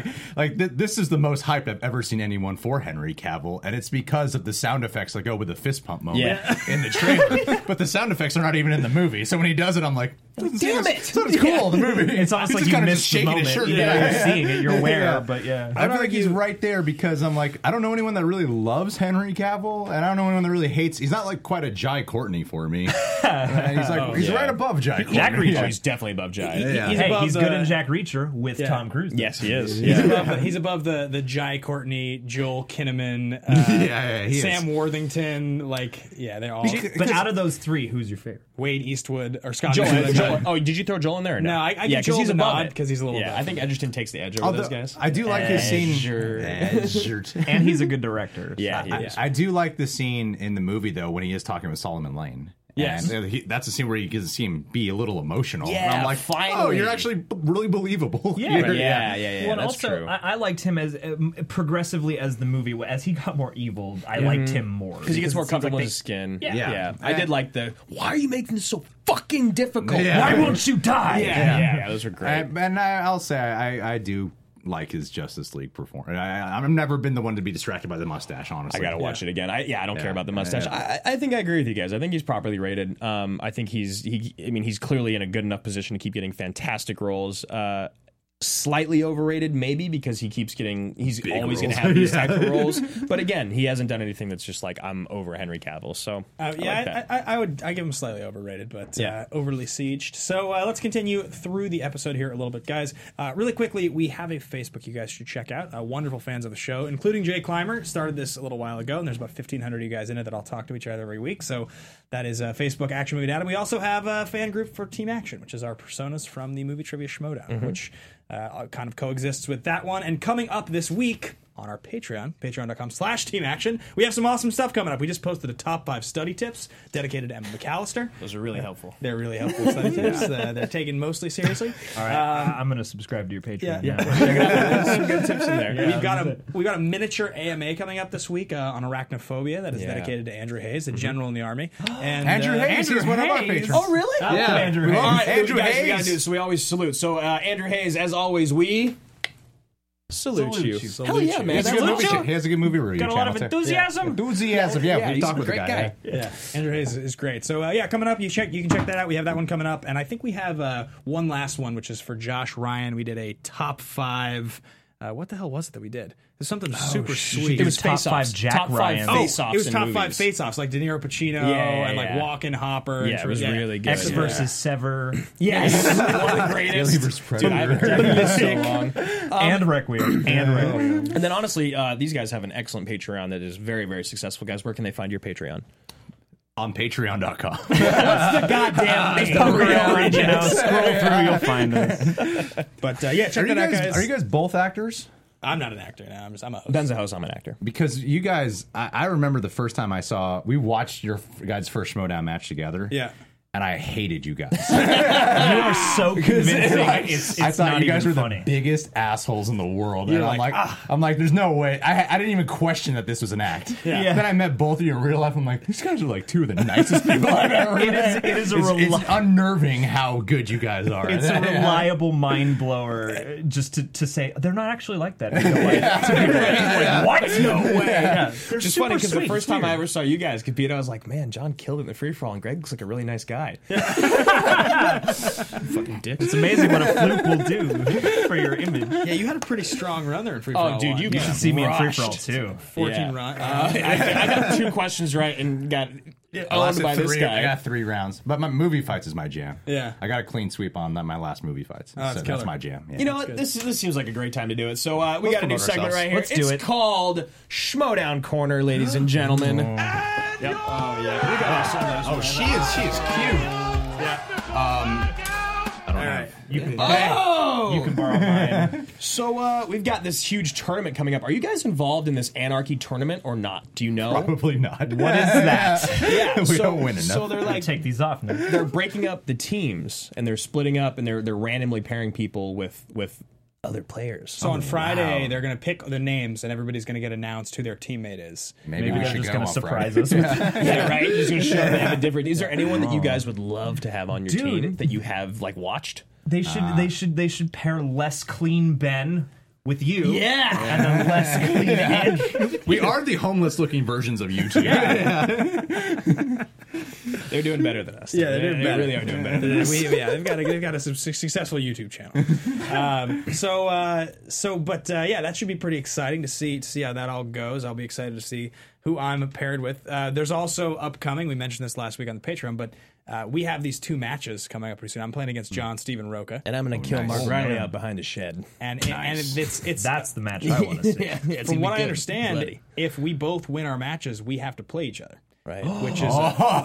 This is the most hype I've ever seen anyone for Henry Cavill, and it's because of the sound effects that go with the fist pump moment in the trailer. But the sound effects are not even in the movie, so when he does it, I'm like, damn it! So it's cool. The movie. It's almost like you missed the moment. You're seeing it, you're aware, but I feel like he's right there because I'm like, I don't know anyone that really loves Henry Cavill, and I don't know anyone that really hates. He's not like quite a Jai Courtney for me. And he's like, he's right above Jai Courtney. Jack Reacher. He's definitely above Jai. He's good in Jack Reacher with Tom Cruise. Yes, he is. He's above the Jai Courtney, Joel Kinnaman, Sam Worthington. Like, they're all. But out of those three, who's your favorite? Wade Eastwood or Scott. Joel. Oh, did you throw Joel in there? Or no, I give Joel the nod because he's a little. I think Edgerton takes the edge over those guys. I do like his scene. And he's a good director. I do like the scene in the movie though when he is talking with Solomon Lane. Yes, and that's a scene where you get to see him be a little emotional. Yeah, and I'm like, finally. oh, you're actually really believable. Yeah. Well, that's also, true. I liked him as progressively as the movie as he got more evil. I liked him more because he gets more comfortable in his skin. Yeah. I did like the. Why are you making this so fucking difficult? Why won't you die? Yeah, those were great. And I'll say I do like his Justice League performance. I've never been the one to be distracted by the mustache, honestly. I gotta watch it again. I don't care about the mustache. I think I agree with you guys. I think he's properly rated. I think he's clearly in a good enough position to keep getting fantastic roles. Slightly overrated, maybe because he's big always going to have these type of roles. But again, he hasn't done anything that's just like I'm over Henry Cavill. So I give him slightly overrated, but overly sieged. So let's continue through the episode here a little bit, guys. Really quickly, we have a Facebook you guys should check out. Wonderful fans of the show, including Jay Clymer, started this a little while ago, and there's about 1,500 of you guys in it that all talk to each other every week. So that is Facebook Action Movie Data. We also have a fan group for Team Action, which is our personas from the Movie Trivia Schmodown, which kind of coexists with that one. And coming up this week on our Patreon, patreon.com/Team Action, we have some awesome stuff coming up. We just posted a top 5 study tips dedicated to Emma McAllister. Those are really helpful. They're really helpful study tips. They're taken mostly seriously. All right, I'm going to subscribe to your Patreon. There's some good tips in there. We've got a miniature AMA coming up this week on arachnophobia that is dedicated to Andrew Hayes, a general in the Army. And Andrew Hayes is one of our patrons. Oh, really? Yeah. Andrew Hayes. All right, Andrew guys, Hayes. we gotta do this, so we always salute. So Andrew Hayes, as always, we Salute you. Salute Hell yeah, you. man. He has a good That's- movie. He has a good movie review. Got a lot of channel, too. enthusiasm. Enthusiasm. Yeah, we he's talked a with the great guy. Yeah, Andrew Hayes is great. So yeah, coming up, you can check that out. We have that one coming up, and I think we have one last one, which is for Josh Ryan. We did a top 5. What the hell was it that we did? It was something super sweet. It was top face-offs. 5 Jack top 5 Ryan. face-offs it was in top 5 movies. face-offs, like De Niro, Pacino, and like Walken, Hopper. Yeah, and it was really good. X versus Sever Yes. One of the greatest. Alien vs. Predator. Dude, I've done this so long. and Requiem. And then honestly, these guys have an excellent Patreon that is very, very successful. Guys, where can they find your Patreon? On Patreon.com. Goddamn name. Scroll through, you'll find us. But yeah, check that out, guys. Are you guys both actors? I'm not an actor now. I'm a host. Ben's a host, I'm an actor. Because you guys, I remember the first time we watched your guys' first Schmoedown match together. Yeah. And I hated you guys. You are so convincing. It's I thought not you guys were even funny. the biggest assholes in the world. You're And like, I'm like, there's no way. I didn't even question that this was an act. Yeah. Then I met both of you in real life. I'm like, these guys are like two of the nicest people I've ever met. It is It's unnerving how good you guys are. It's a reliable mind blower just to say they're not actually like that. In real life. To people like, what? No way. Yeah. They're Just funny because the first time I ever saw you guys compete, I was like, man, John killed it in the free for all, and Greg looks like a really nice guy. Fucking dick. It's amazing what a fluke will do for your image. Yeah, you had a pretty strong run there in free for all. Oh, dude, you You should see me in free for all too. 14 run. I got 2 questions right and got owned by this guy. I got 3 rounds. But my movie fights is my jam. Yeah. I got a clean sweep on my last movie fights. that's So killer. that's my jam. Yeah. You know what? This seems like a great time to do it. So we got a new promote segment ourselves. right here. Let's do it. It's called Schmoedown Corner, ladies and gentlemen. Oh yeah. Oh, she is cute. All right. You can borrow mine. So we've got this huge tournament coming up. Are you guys involved in this Anarchy tournament or not? Do you know? Probably not. What is that? Yeah, We don't win enough. So they're like Take these off now. they're breaking up the teams and they're splitting up and they're randomly pairing people with other players. So on Friday, they're going to pick the names, and everybody's going to get announced who their teammate is. Maybe Maybe we they're should just go going to on surprise Friday. us with yeah, right. Just gonna show them a different. Is there anyone that you guys would love to have on your Dude. team that you have like watched? They should pair less clean Ben with you. Yeah. And then less clean Andrew. We are the homeless-looking versions of you two. They're doing better than us. Yeah, they're doing They better. really are doing better. They've got a successful YouTube channel. Yeah, that should be pretty exciting to see how that all goes. I'll be excited to see who I'm paired with. There's also upcoming. We mentioned this last week on the Patreon, but we have these 2 matches coming up pretty soon. I'm playing against John Steven Roca, And I'm gonna kill Mark Nice. Riley Man. out behind a shed. and it's That's the match I want to see. Yeah, it's from gonna what be I good. understand, Bloody. if we both win our matches, we have to play each other. Right. Which is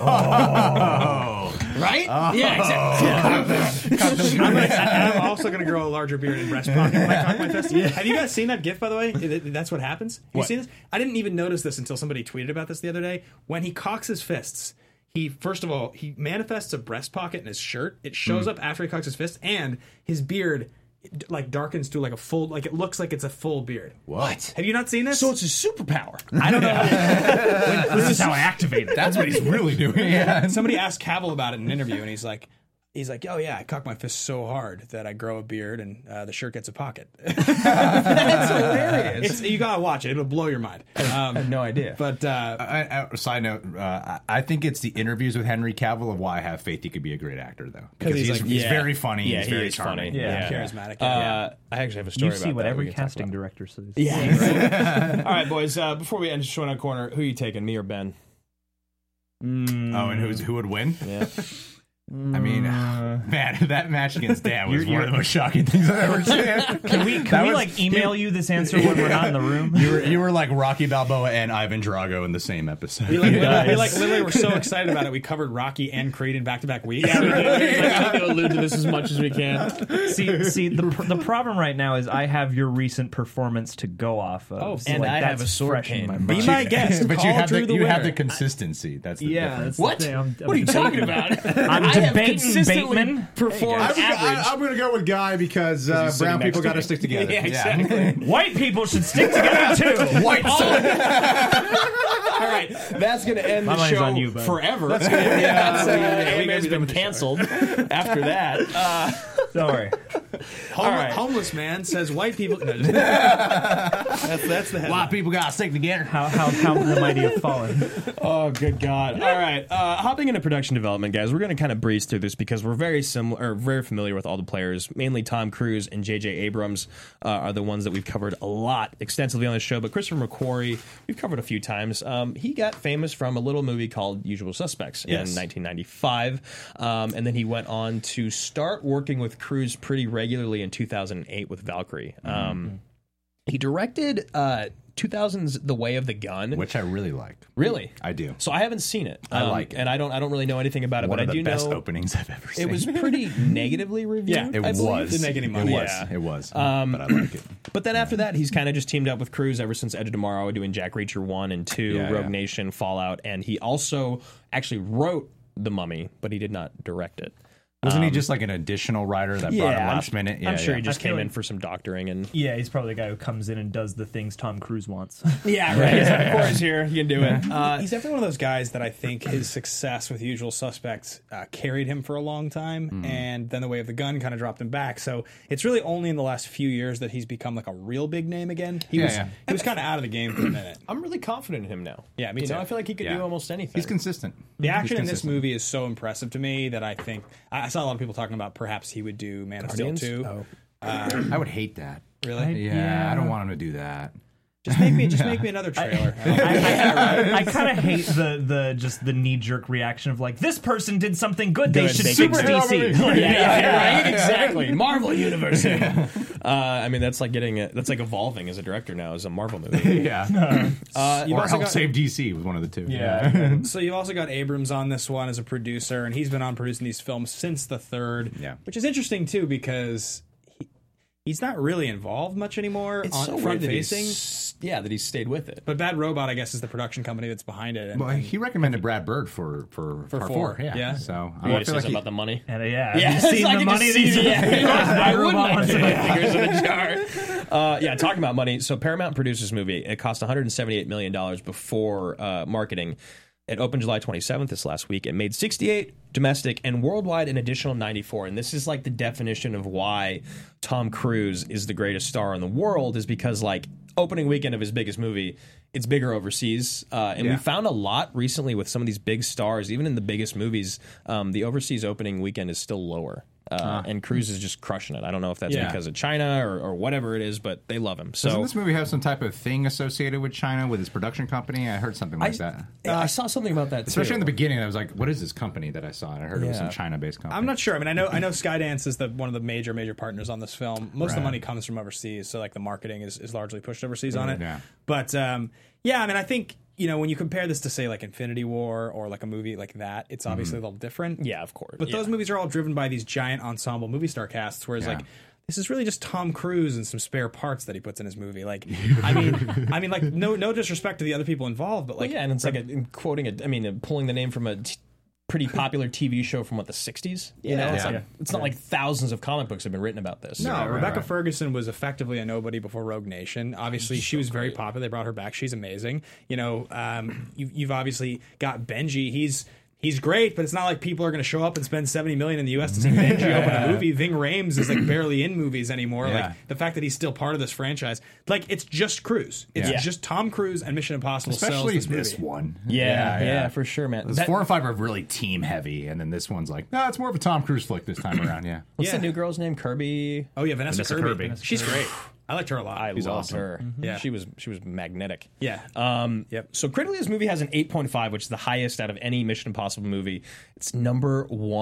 Right? Yeah, exactly. I'm also going to grow a larger beard and breast pocket when I cock my fist. Have you guys seen that GIF, by the way? That's what happens. Have you seen this? I didn't even notice this until somebody tweeted about this the other day. When he cocks his fists, he manifests a breast pocket in his shirt. It shows up after he cocks his fist, and his beard like darkens to like a full, like it looks like it's a full beard. What? Have you not seen this? So it's a superpower. I don't know. This is how I activate it. That's what he's really doing. Yeah. Somebody asked Cavill about it in an interview, and he's like, oh yeah, I cock my fist so hard that I grow a beard and the shirt gets a pocket. That's hilarious. You gotta watch it; it'll blow your mind. I have no idea. But Side note, I think it's the interviews with Henry Cavill of why I have faith he could be a great actor, though. Because he's he's like- very funny. Yeah, he's he very is charming. funny. Yeah. charismatic. I actually have a story You about see what that every we can talk casting about. director says. Yeah. Right. All right, boys. Before we end Showdown Corner, who are you taking, me or Ben? Oh, and who would win? Yeah. I mean, man, that match against Dan was one of the most shocking things I've ever seen. Can we like email you this answer when we're not in the room? You were like Rocky Balboa and Ivan Drago in the same episode. we literally were so excited about it. We covered Rocky and Creed in back-to-back weeks. Yeah, we did. I need to allude to this as much as we can. See, the problem right now is I have your recent performance to go off of. Oh, so, and like, I have that's a sword fresh in cane. my Be mind. my guest. but Call you have Drew the you have winner. the consistency. That's the Yeah, difference. that's the thing. What are you talking about? I'm debating consistently Bateman. performed average. I'm going to go with Guy because sitting brown next people to got to me. stick together. Yeah, exactly. White people should stick together too. White. All right, that's going to end My the money's show on you, bud. forever. That's going to we Ant-Man's guys been done with the show. canceled after that. Don't worry. Homeless man says white people. No, that's the headline. A lot of people got to stick together. How the mighty have fallen. Oh, good God. All right. Hopping into production development, guys, we're going to kind of breeze through this because we're very familiar with all the players. Mainly Tom Cruise and J.J. Abrams are the ones that we've covered a lot extensively on the show. But Christopher McQuarrie, we've covered a few times. He got famous from a little movie called Usual Suspects in 1995. And then he went on to start working with Cruise pretty regularly in 2008 with Valkyrie. He directed 2000's The Way of the Gun, which I really liked. Really, I do. So I haven't seen it. I like it, and I don't really know anything about it. One but of I do the best know openings I've ever seen. it was pretty negatively reviewed. Yeah, It I believe. was. Didn't make any money. It was. But I like it. But then after that, he's kind of just teamed up with Cruise ever since Edge of Tomorrow, doing Jack Reacher 1 and 2, Rogue Nation, Fallout, and he also actually wrote The Mummy, but he did not direct it. Wasn't he just like an additional writer that brought him last minute? I'm sure he just I feel came in like- for some doctoring and Yeah, he's probably the guy who comes in and does the things Tom Cruise wants. yeah, right. He's like, Corey's here, you can do it. He's definitely one of those guys that I think his success with Usual Suspects carried him for a long time, and then The Way of the Gun kind of dropped him back. So it's really only in the last few years that he's become like a real big name again. He was kind of out of the game for a minute. I'm really confident in him now. Yeah, me You know, too. I feel like he could do almost anything. He's consistent. The action in He's this consistent. movie is so impressive to me that I think I saw a lot of people talking about perhaps he would do Man of Steel Guardians? 2. Oh. I would hate that. Really? Yeah, I don't want him to do that. Just make me another trailer. I kind of hate the knee jerk reaction of like, this person did something good. They should fix DC. Right? Exactly. Marvel Universe. I mean, that's like evolving as a director now as a Marvel movie. Yeah. You've Or also help got- save DC was one of the two. Yeah. So you've also got Abrams on this one as a producer, and he's been on producing these films since the third. Yeah. Which is interesting too because he's not really involved much anymore It's on so front weird that facing. that he's stayed with it. But Bad Robot, I guess, is the production company that's behind it. And, Well, he recommended Brad Bird for part 4. Yeah. Yeah. So You I want to feel say like something about the money? And have Yeah, you seen I the can money just that he's see- That I would robot like wants to to put make. fingers in a jar. Yeah, talking about money. So Paramount produced this movie. It cost $178 million before marketing. It opened July 27th this last week. It made 68 domestic and worldwide an additional 94. And this is like the definition of why Tom Cruise is the greatest star in the world, is because like opening weekend of his biggest movie, it's bigger overseas. And we found a lot recently with some of these big stars, even in the biggest movies, the overseas opening weekend is still lower. And Cruise is just crushing it. I don't know if that's because of China or whatever it is, but they love him. So Doesn't this movie have some type of thing associated with China with his production company? I heard something like that. I saw something about that, Especially too. in the beginning, I was like, "What is this company that I saw?" And I heard it was some China-based company. I'm not sure. I mean, I know Skydance is one of the major partners on this film. Most of the money comes from overseas, so like the marketing is largely pushed overseas on it. Yeah. But I mean, I think when you compare this to say like Infinity War or like a movie like that, it's obviously a little different. Yeah, of course. But those movies are all driven by these giant ensemble movie star casts, whereas like this is really just Tom Cruise and some spare parts that he puts in his movie. Like, I mean, like no disrespect to the other people involved, but like, and it's like pulling the name from a pretty popular TV show from the 60s. You know, it's not like thousands of comic books have been written about this. No, Rebecca Ferguson was effectively a nobody before Rogue Nation. Obviously, she was very popular. They brought her back. She's amazing. You've obviously got Benji. He's great, but it's not like people are going to show up and spend $70 million in the U.S. to see Benji open a movie. Ving Rhames is like barely in movies anymore. Yeah. Like the fact that he's still part of this franchise, like it's just Cruise. It's just Tom Cruise and Mission Impossible. Especially sells this movie. one. Yeah, for sure, man. 4 and 5 are really team heavy, and then this one's like, no, it's more of a Tom Cruise flick this time around. Yeah. What's the new girl's name? Kirby. Oh yeah, Vanessa Kirby. Vanessa She's great. I liked her a lot. I loved awesome. her. Yeah. She was magnetic. Yeah. Yep. So critically, this movie has an 8.5, which is the highest out of any Mission Impossible movie. It's number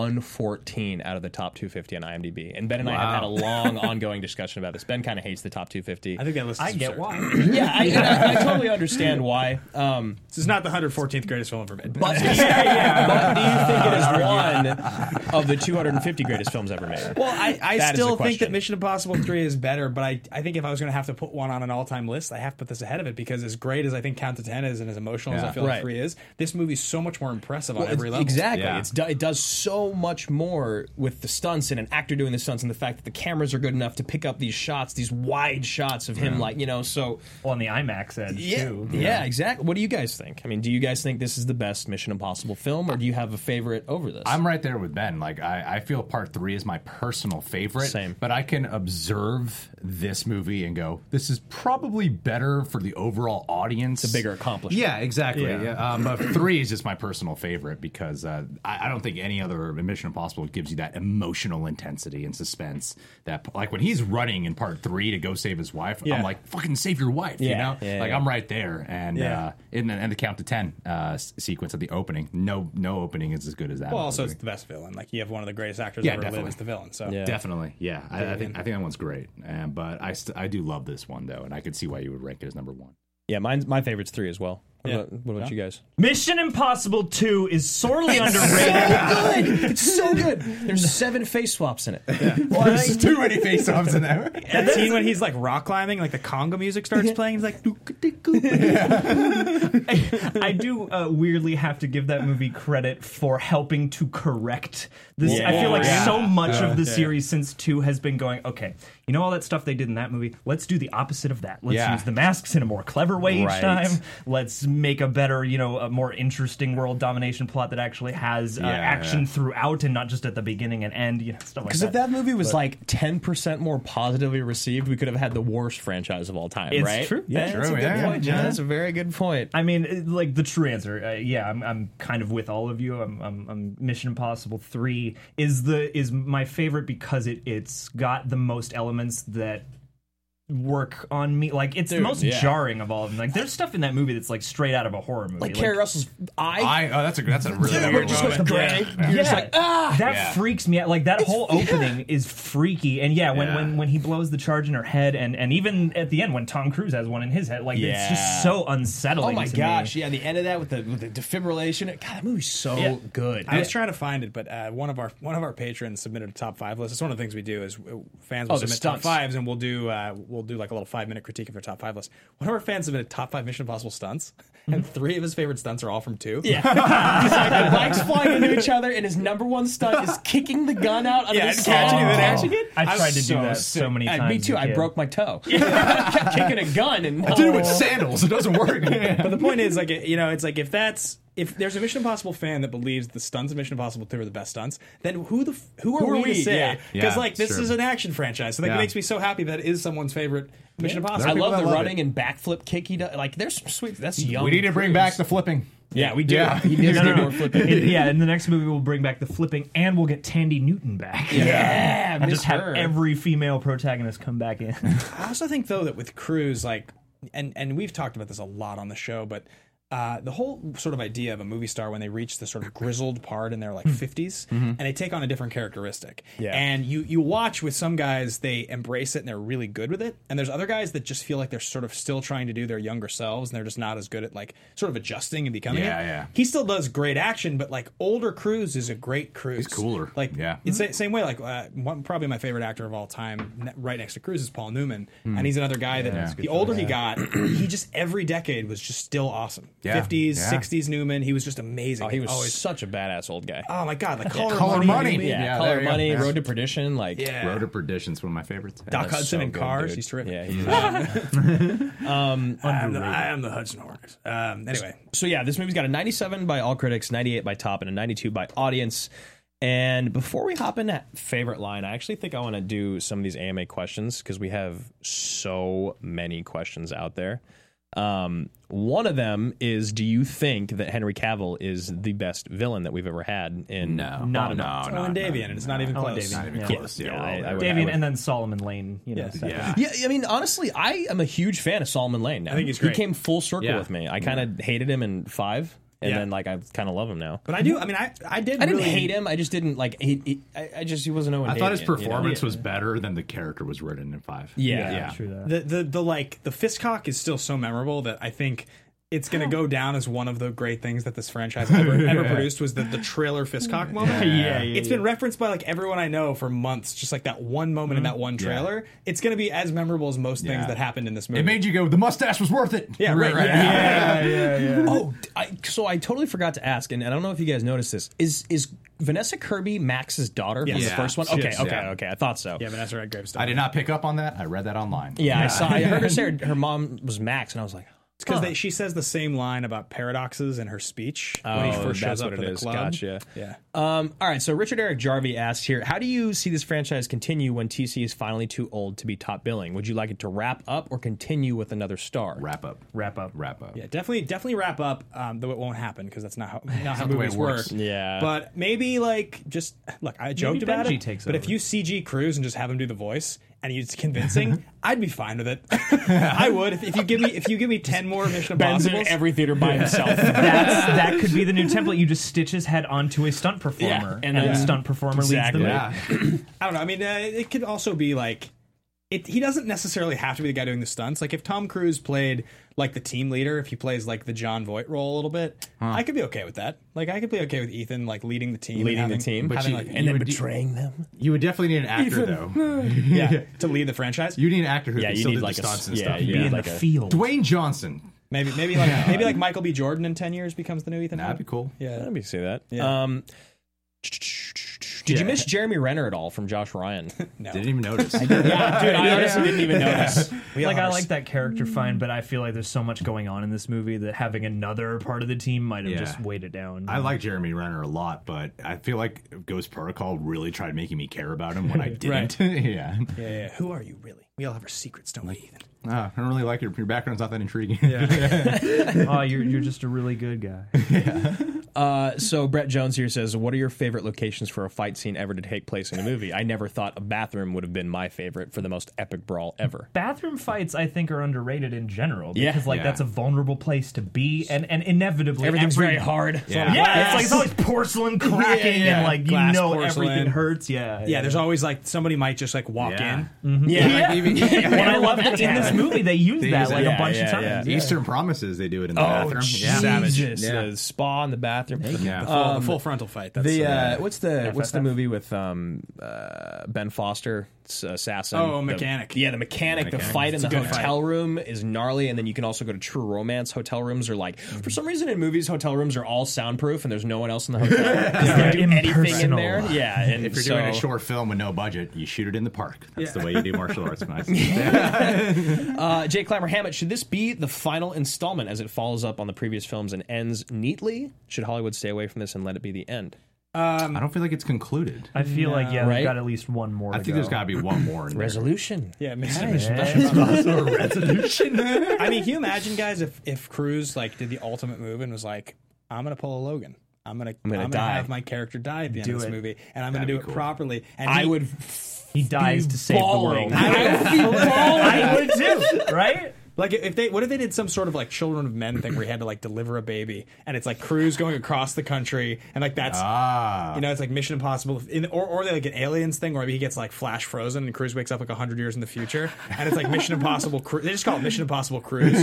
114 out of the top 250 on IMDb. And Ben and I have had a long, ongoing discussion about this. Ben kind of hates the top 250. I think that list is absurd. why. Yeah, I totally understand why. This is not the 114th greatest film ever made. But, but do you think it is one of the 250 greatest films ever made? Well, I That is still the think that question. Mission Impossible 3 is better, but I think if I was going to have to put one on an all-time list, I have to put this ahead of it because as great as I think Count to 10 is and as emotional as I feel like Right. 3 is, this movie's so much more impressive on Well, every level. Exactly. Yeah. It does so much more with the stunts and an actor doing the stunts and the fact that the cameras are good enough to pick up these shots, these wide shots of him, so... Well, on the IMAX edge, too. Yeah, exactly. What do you guys think? I mean, do you guys think this is the best Mission Impossible film, or do you have a favorite over this? I'm right there with Ben. Like, I feel part 3 is my personal favorite. Same. But I can observe this movie and go, this is probably better for the overall audience. It's a bigger accomplishment. Yeah, exactly. Yeah. But 3 is just my personal favorite because I don't think any other Mission Impossible gives you that emotional intensity and suspense that, like, when he's running in part 3 to go save his wife, I'm like, fucking save your wife, you know? I'm right there. And in the count to 10 sequence at the opening, no opening is as good as that. Well, also it's the best villain. Like, you have one of the greatest actors ever live as the villain. So definitely, I think that one's great. But I do love this one though, and I could see why you would rank it as number 1. Yeah, my favorite's 3 as well. What about you guys? Mission Impossible 2 is sorely underrated. Good. It's so good. There's 7 face swaps in it. Well, there's too many face swaps in there. That scene when he's like rock climbing, like the conga music starts playing, he's like, I do weirdly have to give that movie credit for helping to correct this. I feel like so much of the series since 2 has been going, okay, you know all that stuff they did in that movie? Let's do the opposite of that. Let's use the masks in a more clever way each time. Let's make a better, a more interesting world domination plot that actually has action throughout and not just at the beginning and end, stuff like that. Because if that movie was like 10% more positively received, we could have had the worst franchise of all time, right? It's true. Yeah, that's a good point, John. That's a very good point. I mean, like, the true answer, I'm kind of with all of you. I'm Mission Impossible 3 is my favorite because it's got the most elements that work on me. Like, it's the most jarring of all of them. Like, there's stuff in that movie that's like straight out of a horror movie. Like Carrie Russell's eye. That's a really good just goes gray. You're just like, that freaks me out. Like, that whole opening is freaky. And when he blows the charge in her head, and even at the end when Tom Cruise has one in his head, like, it's just so unsettling. Oh my to gosh! me. Yeah, the end of that with the defibrillation. God, that movie's so good. I was trying to find it, but one of our patrons submitted a top 5 list. It's one of the things we do is fans will submit top 5s, and we'll do like a little 5-minute critique of their top 5 list. One of our fans submitted top 5 Mission Impossible stunts, and 3 of his favorite stunts are all from 2. Yeah, he's like, the bikes flying into each other, and his number 1 stunt is kicking the gun out of his catching it. I tried to do that so many times. Me too. I broke my toe. I kept kicking a gun, and I did it with sandals. It doesn't work. But the point is, like, it's like if there's a Mission Impossible fan that believes the stunts of Mission Impossible 2 are the best stunts, then who are we to say? Because this is an action franchise, so it makes me so happy that it is someone's favorite Mission Impossible. I love the running and backflip kick he does. Like, there's some sweet. That's young. We need to bring back the flipping. Yeah, we do. Yeah. He does more flipping. In the next movie, we'll bring back the flipping, and we'll get Tandy Newton back. Yeah, and just have every female protagonist come back in. I also think, though, that with Cruise, like, and we've talked about this a lot on the show, but the whole sort of idea of a movie star when they reach the sort of grizzled part in their like 50s and they take on a different characteristic. Yeah. And you watch with some guys, they embrace it and they're really good with it. And there's other guys that just feel like they're sort of still trying to do their younger selves and they're just not as good at like sort of adjusting and becoming it. Yeah. He still does great action, but like older Cruise is a great Cruise. He's cooler. Like, it's the same way, like probably my favorite actor of all time right next to Cruise is Paul Newman. And he's another guy that the older he got, he just every decade was just still awesome. 50s, 60s Newman, he was just amazing. Oh, he was always such a badass old guy. Oh my god, like Color Money. Color Money, Road to Perdition, like Road to Perdition's one of my favorites. Doc Hudson in Cars, he's terrific. Yeah, he's I am the Hudson Hornets. Anyway, so this movie's got a 97 by all critics, 98 by top, and a 92 by audience. And before we hop in that favorite line, I actually think I want to do some of these AMA questions because we have so many questions out there. One of them is, do you think that Henry Cavill is the best villain that we've ever had in Owen Davian, and it's not even close. Not even close. Davian and then Solomon Lane. I mean, honestly, I am a huge fan of Solomon Lane now. I think he's great. He came full circle with me. I kind of hated him in 5. And then, like, I kind of love him now. But I do. I mean, I didn't hate him. I just didn't like. He wasn't Owen. I thought his performance was better than the character was written in 5. Yeah. True that. The fist cock is still so memorable that I think it's going to go down as one of the great things that this franchise ever produced was the trailer fist cock moment. It's been referenced by like everyone I know for months, just like that one moment in that one trailer. It's going to be as memorable as most things that happened in this movie. It made you go, the mustache was worth it. Yeah, right. Oh, so I totally forgot to ask, and I don't know if you guys noticed this. Is Vanessa Kirby Max's daughter from the first one? Okay. I thought so. Yeah, Vanessa Redgrave's daughter. I did not pick up on that. I read that online. Yeah, I heard her say her mom was Max, and I was like, It's because she says the same line about paradoxes in her speech when he first shows up to the club. Gotcha. Yeah. All right, so Richard Eric Jarvie asks here, how do you see this franchise continue when TC is finally too old to be top billing? Would you like it to wrap up or continue with another star? Wrap up. Yeah, definitely wrap up, though it won't happen because that's not how the way movies it works. work. Yeah. But maybe, like, just, look, I joked about Benji it, takes but over. if you CG Cruz and just have him do the voice and he's convincing, I'd be fine with it. I would. If you give me 10 more Mission Ben's in Impossibles. every theater by himself. That could be the new template. You just stitch his head onto a stunt performer, and then the stunt performer leads the movie. I don't know. I mean, it could also be like, he doesn't necessarily have to be the guy doing the stunts. Like, if Tom Cruise played like the team leader, if he plays like the John Voight role a little bit, I could be okay with that. Like, I could be okay with Ethan like leading the team, and then betraying them. You would definitely need an actor, though. Yeah, to lead the franchise. You need an actor who Yeah, can you still need do like the a stunts and yeah, stuff. you Be need in like the a field. Dwayne Johnson. Maybe like Michael B. Jordan in 10 years becomes the new Ethan. That'd be cool. Yeah. Let me see that. Yeah. Did you miss Jeremy Renner at all from Josh Ryan? No. Didn't even notice. Yeah, dude, I honestly didn't even notice. I like that character fine, but I feel like there's so much going on in this movie that having another part of the team might have just weighed it down. I like Jeremy Renner a lot, but I feel like Ghost Protocol really tried making me care about him when I didn't. Yeah. Who are you really? We all have our secrets, don't we, Ethan? I don't really like your background's not that intriguing. Oh, you're just a really good guy. So Brett Jones here says, what are your favorite locations for a fight scene ever to take place in a movie? I never thought a bathroom would have been my favorite for the most epic brawl ever. Bathroom fights, I think, are underrated in general because, Yeah. that's a vulnerable place to be, and inevitably Everything's very hard. Yeah, it's always porcelain cracking and Glass everything porcelain. hurts. Yeah, There's always like somebody might just like walk in. Yeah. And I love that in this movie they use that like a bunch of times. Eastern Promises, they do it in the bathroom. Jesus. The spa in the bathroom. The full frontal fight. That's, what's the movie with Ben Foster, assassin? Oh, Mechanic. The mechanic. The fight in the good hotel room is gnarly, and then you can also go to True Romance. Hotel rooms are like, for some reason in movies, hotel rooms are all soundproof, and there's no one else in the hotel. They're do anything in impersonal. there. Yeah, and If you're so, doing a short film with no budget, you shoot it in the park. That's the way you do martial arts. Jay Clammer Hammett, should this be the final installment as it follows up on the previous films and ends neatly? Should Hollywood stay away from this and let it be the end? I don't feel like it's concluded. I feel like Right? we've got at least one more. I think there's got to be one more in there. Resolution. Yeah, Resolution. I mean, can you imagine, guys, if Cruise like did the ultimate move and was like, "I'm gonna pull a Logan. I'm gonna die. have my character die at the end of this movie, and I'm gonna do it properly." And I would. He dies to save the bawling. world. I would too, right? Like, what if they did some sort of like Children of Men thing where he had to like deliver a baby, and it's like Cruise going across the country, and like that's it's like Mission Impossible, or they like an Aliens thing where maybe he gets like flash frozen and Cruise wakes up like 100 years in the future, and it's like Mission Impossible. They just call it Mission Impossible Cruise.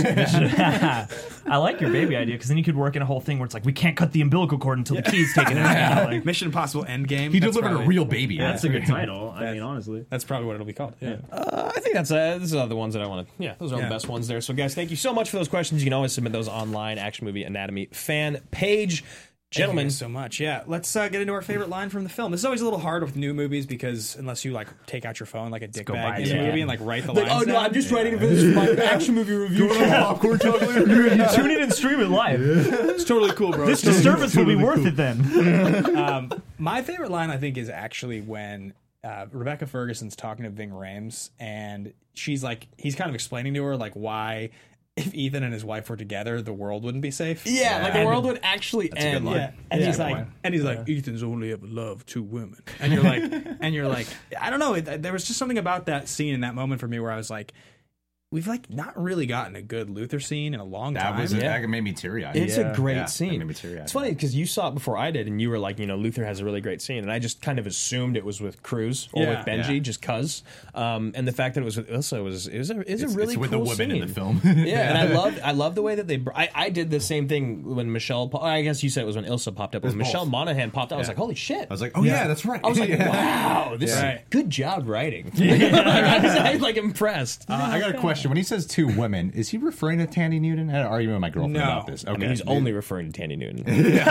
I like your baby idea because then you could work in a whole thing where it's like we can't cut the umbilical cord until the key's taken out. Like Mission Impossible Endgame. He delivered a real baby. That's a good title. I mean, honestly, That's probably what it'll be called. Yeah. I think these are the ones that I want to. Yeah, those are the best ones there. So, guys, thank you so much for those questions. You can always submit those online, Action Movie Anatomy fan page. Gentlemen, Thank you so much. Yeah, let's get into our favorite line from the film. This is always a little hard with new movies because unless you like take out your phone like a dick bag in the movie and like write the lines. oh no, down. I'm just writing for this my action movie review. Popcorn chocolate. tune in and stream it live. It's totally cool, bro. This disturbance will be worth it then. My favorite line, I think, is actually when Rebecca Ferguson's talking to Ving Rhames, and she's like, he's kind of explaining to her like why, if Ethan and his wife were together, the world wouldn't be safe. Yeah, like the world would actually end. Yeah, and he's like, Ethan's only ever loved 2 women, and you're like, I don't know. There was just something about that scene in that moment for me where I was like, we've like not really gotten a good Luther scene in a long time. That made me teary-eyed. It's a great That scene. made me teary-eyed. It's funny because you saw it before I did, and you were like, Luther has a really great scene, and I just kind of assumed it was with Cruz or with Benji, just cuz. And the fact that it was with Ilsa is a really it's with cool the women scene. in the film. Yeah, and I love the way that they. I did the same thing when Michelle. I guess you said it was when Ilsa popped up. When Michelle Monaghan popped out, I was like, holy shit! I was like, oh yeah, that's right. I was like, wow, this is good job writing. I was like impressed. I got a question. When he says 2 women, is he referring to Tandy Newton? I had an argument with my girlfriend about this. Okay. I mean, he's only referring to Tandy Newton.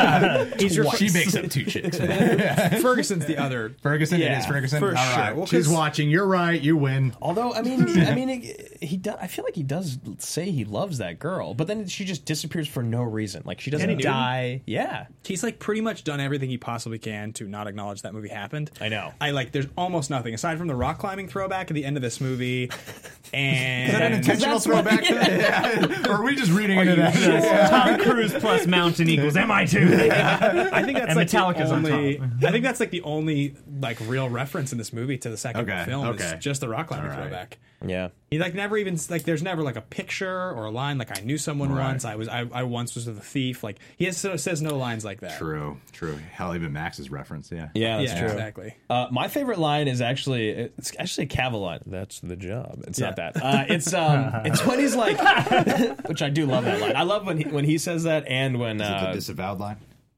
She makes up 2 chicks. Ferguson's the other. Ferguson, it is Ferguson. For All right. sure. Well, She's watching. You're right. You win. Although, I mean, he does. I feel like he does say he loves that girl, but then she just disappears for no reason. Like she doesn't die. Yeah, he's like pretty much done everything he possibly can to not acknowledge that movie happened. I know. There's almost nothing aside from the rock climbing throwback at the end of this movie. And is that an intentional throwback? Yeah. Or are we just reading into that? Tom Cruise plus mountain equals MI2. I think that's and like Metallica's the only. on top. I think that's like the only like real reference in this movie to the second film. Okay. Is just the rock climbing throwback. Yeah. He like never even like there's never like a picture or a line like I knew someone once. I once was with a thief. Like he says no lines like that. True. Hell, even Max's reference. Yeah. Yeah, that's true. Exactly. My favorite line is actually a Cavill line. That's the job. It's not that. It's when he's like, which I do love that line. I love when he says that, and when is it the disavowed line?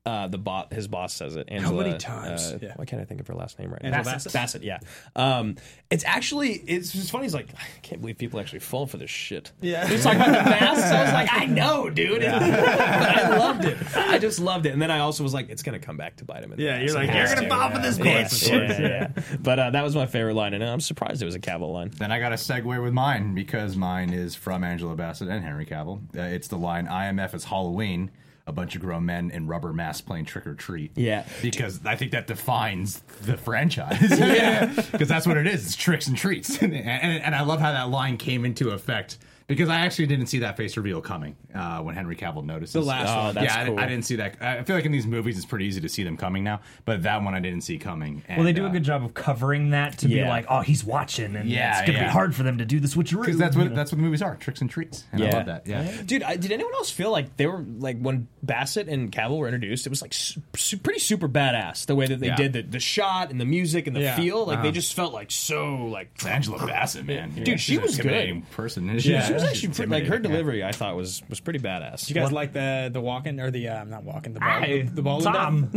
His boss says it. Angela, how many times? Why can't I think of her last name right now? Bassett. Yeah. It's just funny. He's like, I can't believe people actually fall for this shit. Yeah. He's talking about the masks. I was like, I know, dude. But I loved it. I just loved it. And then I also was like, it's gonna come back to bite him. You're gonna fall for this bitch. Yeah. But that was my favorite line, and I'm surprised it was a Cavill line. Then I got to segue with mine because mine is from Angela Bassett and Henry Cavill. It's the line IMF is Halloween. A bunch of grown men in rubber masks playing trick or treat. Yeah. Because I think that defines the franchise. Because that's what it is. It's tricks and treats. And I love how that line came into effect. Because I actually didn't see that face reveal coming when Henry Cavill notices. The last one. That's cool. I didn't see that. I feel like in these movies it's pretty easy to see them coming now. But that one I didn't see coming. And, well, they do a good job of covering that to be like, oh, he's watching. And it's going to be hard for them to do the switcheroo. Because that's what the movies are. Tricks and treats. And I love that. Yeah. Dude, did anyone else feel like they were, like, when Bassett and Cavill were introduced, it was, like, pretty super badass, the way that they did the shot and the music and the feel. Like, they just felt, like, so, like... Angela Bassett, man. Dude, she was good. Person. She was actually pretty, like, her delivery, I thought, was pretty badass. Did you guys like the walking or the not walking the ball? Tom.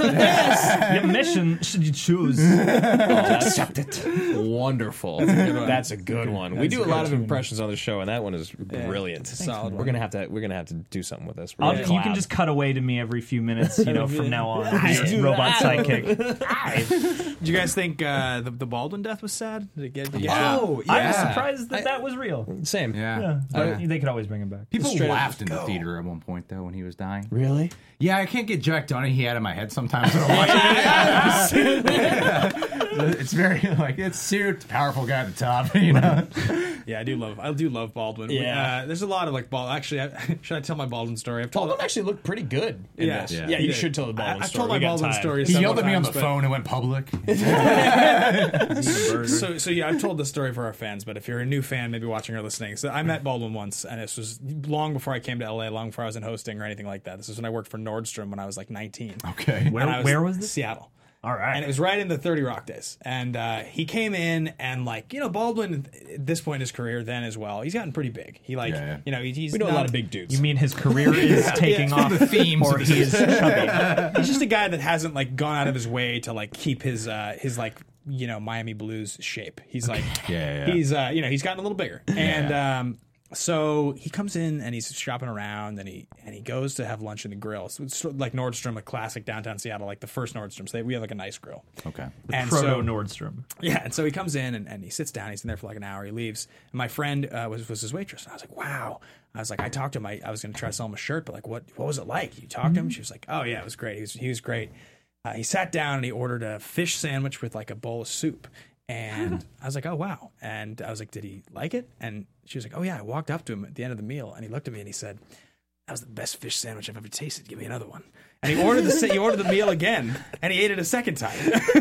Yes. Your mission should you choose? Accept it. Wonderful. That's a good one. We do a lot of impressions on the show, and that one is brilliant. Solid. We're gonna have to do something with this. You can just cut away to me every few minutes, from now on. Robot sidekick. Did you guys think the Baldwin death was sad? Did it get I was surprised that was real. Same. Yeah. But they could always bring him back. People laughed in the theater at one point, though, when he was dying. Really? Yeah, I can't get Jack Donaghy out of my head sometimes when I'm watching it. It's very, like, it's suit, powerful guy at the top, Yeah, I do love Baldwin. Yeah. There's a lot of, like, Actually, should I tell my Baldwin story? Baldwin actually looked pretty good in this. Yeah, you should tell the Baldwin story. I've told my Baldwin story. He yelled at me on the phone and went public. So yeah, I've told the story for our fans, but if you're a new fan, maybe watching or listening. So I met Baldwin once, and this was long before I came to LA, long before I was in hosting or anything like that. This was when I worked for Nordstrom when I was like 19. Okay. Where was this? Seattle. All right. And it was right in the 30 Rock days. And he came in and, like, Baldwin, at this point in his career then as well, he's gotten pretty big. He, like, he's we know a lot of big dudes. You mean his career is taking off the themes or he is chubby? He's just a guy that hasn't, like, gone out of his way to, like, keep his like, Miami Blues shape. He's like, he's, he's gotten a little bigger. And, so he comes in and he's shopping around and he goes to have lunch in the grill. So it's like Nordstrom, a classic downtown Seattle, like the first Nordstrom. So we have like a nice grill. Okay. Proto Nordstrom. Yeah. And so he comes in and he sits down. He's in there for like an hour. He leaves. And my friend was his waitress. And I was like, wow. I was like, I talked to him. I was going to try to sell him a shirt, but like, what was it like? You talked to him? She was like, oh yeah, it was great. He was great. He sat down and he ordered a fish sandwich with like a bowl of soup. And I was like, oh, wow. And I was like, did he like it? And she was like, oh, yeah. I walked up to him at the end of the meal, and he looked at me and he said, that was the best fish sandwich I've ever tasted. Give me another one. And he ordered the meal again, and he ate it a second time.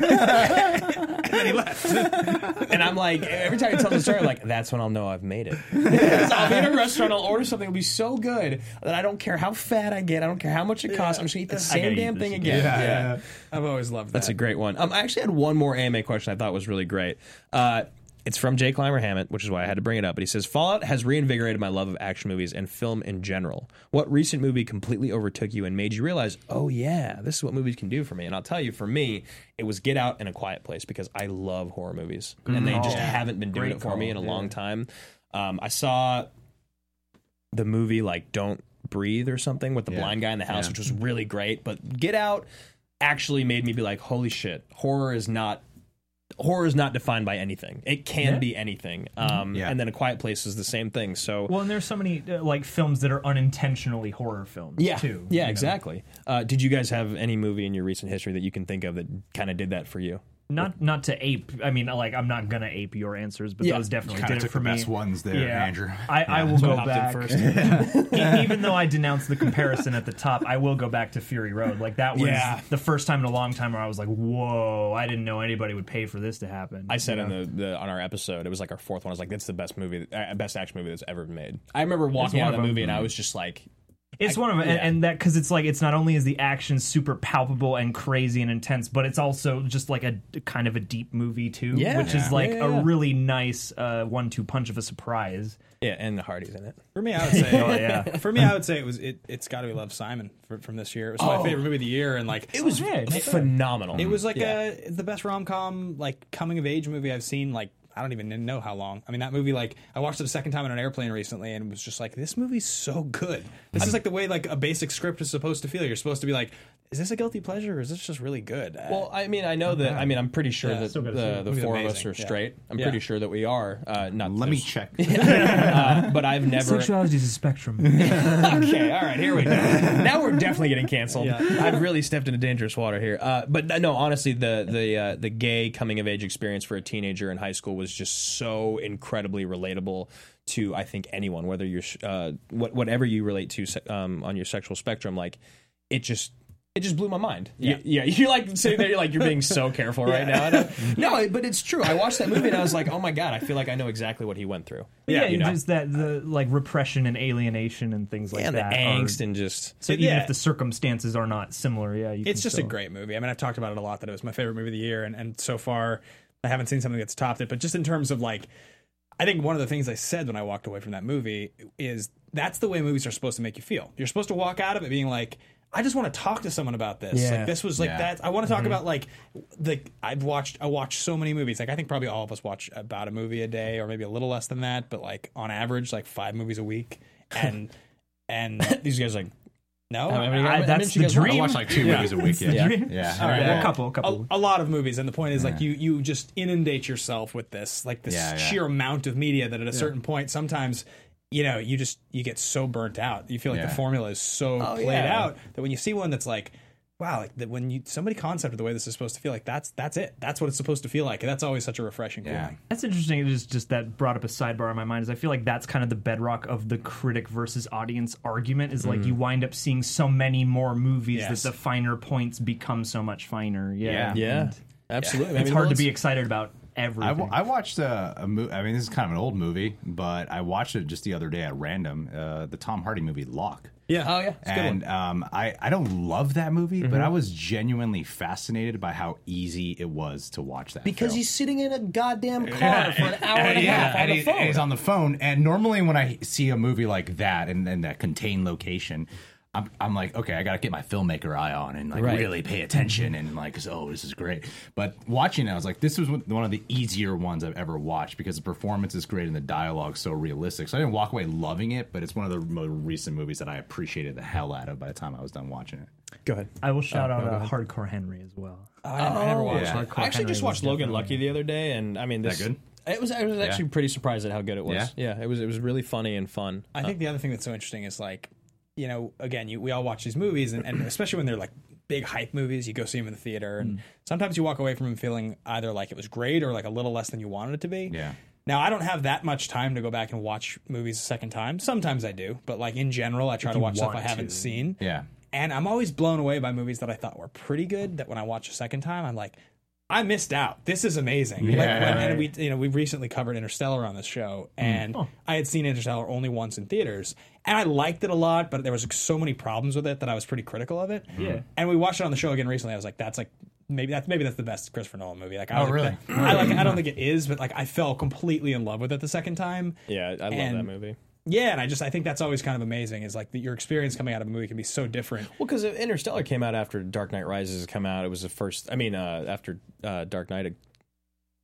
And then he left. And I'm like, every time he tells the story, I'm like, that's when I'll know I've made it. So I'll be in a restaurant, I'll order something, it'll be so good that I don't care how fat I get, I don't care how much it costs, I'm just going to eat the same damn thing again. Yeah. I've always loved that. That's a great one. I actually had one more AMA question I thought was really great. It's from Jay Clymer Hammett, which is why I had to bring it up. But he says, Fallout has reinvigorated my love of action movies and film in general. What recent movie completely overtook you and made you realize, oh, yeah, this is what movies can do for me? And I'll tell you, for me, it was Get Out and A Quiet Place because I love horror movies. And they just haven't been doing it for me in a long time. I saw the movie, like, Don't Breathe or something with the blind guy in the house, which was really great. But Get Out actually made me be like, holy shit, horror is not horror is not defined by anything. It can be anything. And then A Quiet Place is the same thing. So well, and there's so many like films that are unintentionally horror films. Too. Yeah, exactly. Did you guys have any movie in your recent history that you can think of that kind of did that for you? Not to ape. I mean, like I'm not gonna ape your answers, but those definitely did it for me. Best ones there, Andrew. I will go back first. Even though I denounced the comparison at the top, I will go back to Fury Road. Like that was the first time in a long time where I was like, "Whoa! I didn't know anybody would pay for this to happen." I said in the on our episode, it was like our fourth one. I was like, "That's the best movie, best action movie that's ever been made." I remember walking out of that movie and I was just like. It's one of them, and that because it's like it's not only is the action super palpable and crazy and intense, but it's also just like a kind of a deep movie too, which is like a really nice 1-2 punch of a surprise. Yeah, and the Hardy's in it. For me, I would say, For me, I would say it's got to be Love, Simon from this year. It was my favorite movie of the year, and like it was phenomenal. It was like the best rom-com like coming of age movie I've seen. Like I don't even know how long. I mean, that movie, like, I watched it a second time on an airplane recently and was just like, this movie's so good. This is like the way, like, a basic script is supposed to feel. You're supposed to be like, is this a guilty pleasure or is this just really good? Well, I mean, I know that, I mean, I'm pretty sure that the four of us are straight. I'm pretty sure that we are. Not Let me check. But I've never... Sexuality is a spectrum. Okay, all right, here we go. Now we're definitely getting canceled. I've really stepped into dangerous water here. But no, honestly, the gay coming-of-age experience for a teenager in high school was just so incredibly relatable to, I think, anyone, whether you're whatever you relate to on your sexual spectrum. Like, it just blew my mind. Yeah, you're like sitting there, you're being so careful right now. No, but it's true. I watched that movie and I was like, oh my god, I feel like I know exactly what he went through. Just that the like repression and alienation and things like that. The angst and just so even if the circumstances are not similar, it's just a great movie. I mean, I've talked about it a lot that it was my favorite movie of the year, and so far I haven't seen something that's topped it. But just in terms of like, I think one of the things I said when I walked away from that movie is that's the way movies are supposed to make you feel. You're supposed to walk out of it being like, I just want to talk to someone about this. Yeah. Like this was like that. I want to talk about like I watch so many movies. Like I think probably all of us watch about a movie a day or maybe a little less than that, but like on average like 5 movies a week. And these guys like no, that's the dream. I watch like 2 movies a week. Yeah. All right, a couple. A lot of movies, and the point is like you just inundate yourself with this sheer amount of media that at a certain point sometimes. You know, you get so burnt out. You feel like the formula is so played out that when you see one that's like, wow, like that when somebody concepted the way this is supposed to feel like that's it. That's what it's supposed to feel like. And that's always such a refreshing feeling. That's interesting. It is just that brought up a sidebar in my mind. Is I feel like that's kind of the bedrock of the critic versus audience argument. Is like you wind up seeing so many more movies that the finer points become so much finer. Yeah. Absolutely. It's hard to be excited about. I watched a movie. I mean, this is kind of an old movie, but I watched it just the other day at random. The Tom Hardy movie Locke. Yeah. Oh yeah. It's a good one. I don't love that movie, but I was genuinely fascinated by how easy it was to watch that. Because he's sitting in a goddamn car for an hour and a half on the phone. And he's on the phone. And normally when I see a movie like that and that contained location, I'm like, okay, I got to get my filmmaker eye on and like really pay attention and like, oh, this is great. But watching it, I was like, this was one of the easier ones I've ever watched because the performance is great and the dialogue's so realistic. So I didn't walk away loving it, but it's one of the more recent movies that I appreciated the hell out of by the time I was done watching it. Go ahead. I will shout out Hardcore Henry as well. I never watched Hardcore I actually just watched Logan Lucky the other day, and I mean, this. That good? I was actually pretty surprised at how good it was. Yeah, it was really funny and fun. I think the other thing that's so interesting is like, you know, again, we all watch these movies, and especially when they're like big hype movies, you go see them in the theater, and sometimes you walk away from them feeling either like it was great or like a little less than you wanted it to be. Yeah. Now, I don't have that much time to go back and watch movies a second time. Sometimes I do, but like in general, I try to watch stuff I haven't seen. Yeah. And I'm always blown away by movies that I thought were pretty good, that when I watch a second time, I'm like, I missed out. This is amazing. Yeah. And we recently covered Interstellar on this show, and I had seen Interstellar only once in theaters, and I liked it a lot, but there was so many problems with it that I was pretty critical of it. Yeah. And we watched it on the show again recently. I was like, maybe that's the best Christopher Nolan movie. Like, really? I don't think it is, but like I fell completely in love with it the second time. Yeah, I love that movie. Yeah, and I think that's always kind of amazing. Is like your experience coming out of a movie can be so different. Well, because Interstellar came out after Dark Knight Rises come out. It was the first. I mean, after Dark Knight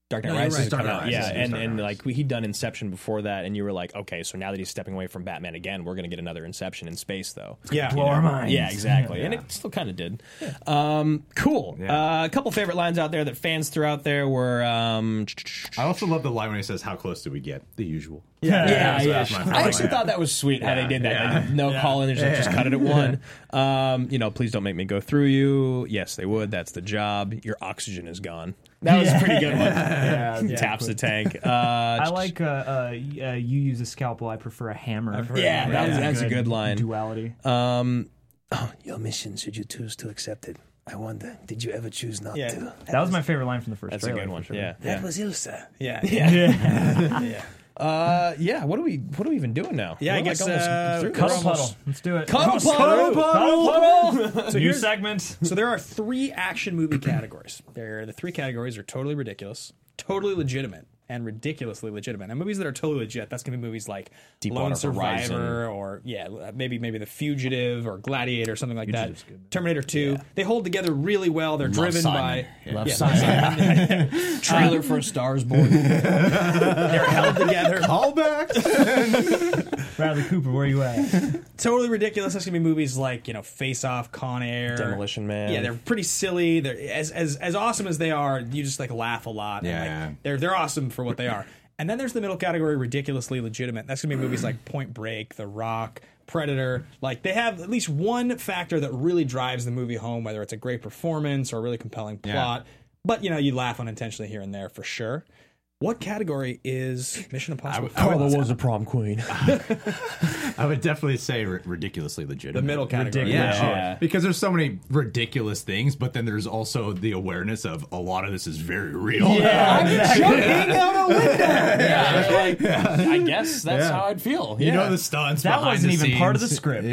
Dark Knight No, you're Rises right. is coming Dark out. Knight Yeah, Rises. and Dark and Knight like he'd done Inception before that, and you were like, okay, so now that he's stepping away from Batman again, we're going to get another Inception in space, though. Yeah. Blow our minds. Yeah, exactly. And it still kind of did. Cool. A couple favorite lines out there that fans threw out there were. I also love the line when he says, "How close do we get?" The usual. Yeah. That's my favorite I actually line. thought that was sweet how they did that. Like, no call in, just cut it at one. Please don't make me go through you. Yes, they would. That's the job. Your oxygen is gone. That was a pretty good one. Taps the tank. I like you use a scalpel. I prefer a hammer. That's a good line. Duality. Your mission, should you choose to accept it. I wonder, did you ever choose not Yeah. to? That was my favorite line from the first That's a trailer. good one. for sure. Yeah. That was Ilsa. Yeah. What are we even doing now? Yeah, I We're guess, almost through this. Cuddle puddle. Let's do it. Cuddle puddle. So New here's- segment. So there are 3 action movie categories. The 3 categories are totally ridiculous, totally legitimate, and ridiculously legitimate. And movies that are totally legit, that's going to be movies like Deepwater Lone Survivor Horizon. or maybe The Fugitive or Gladiator or something like that. Terminator 2. They hold together really well. They're driven Simon. by Love Simon. Trailer for A Star Is Born. They're held together. Callback. Bradley Cooper, where you at? Totally ridiculous. That's gonna be movies like Face Off, Con Air, Demolition Man. Yeah, they're pretty silly. They're as awesome as they are. You just like laugh a lot. and, Yeah. they're awesome for what they are. And then there's the middle category, ridiculously legitimate. That's gonna be movies like Point Break, The Rock, Predator. Like they have at least one factor that really drives the movie home, whether it's a great performance or a really compelling plot. But you laugh unintentionally here and there for sure. What category is Mission Impossible? Carla was a prom queen. I would definitely say ridiculously legitimate. The middle category. Yeah. Because there's so many ridiculous things, but then there's also the awareness of a lot of this is very real. I'm jumping out a window. I guess that's how I'd feel. You know the stunts. That behind wasn't the even part of the scenes. script.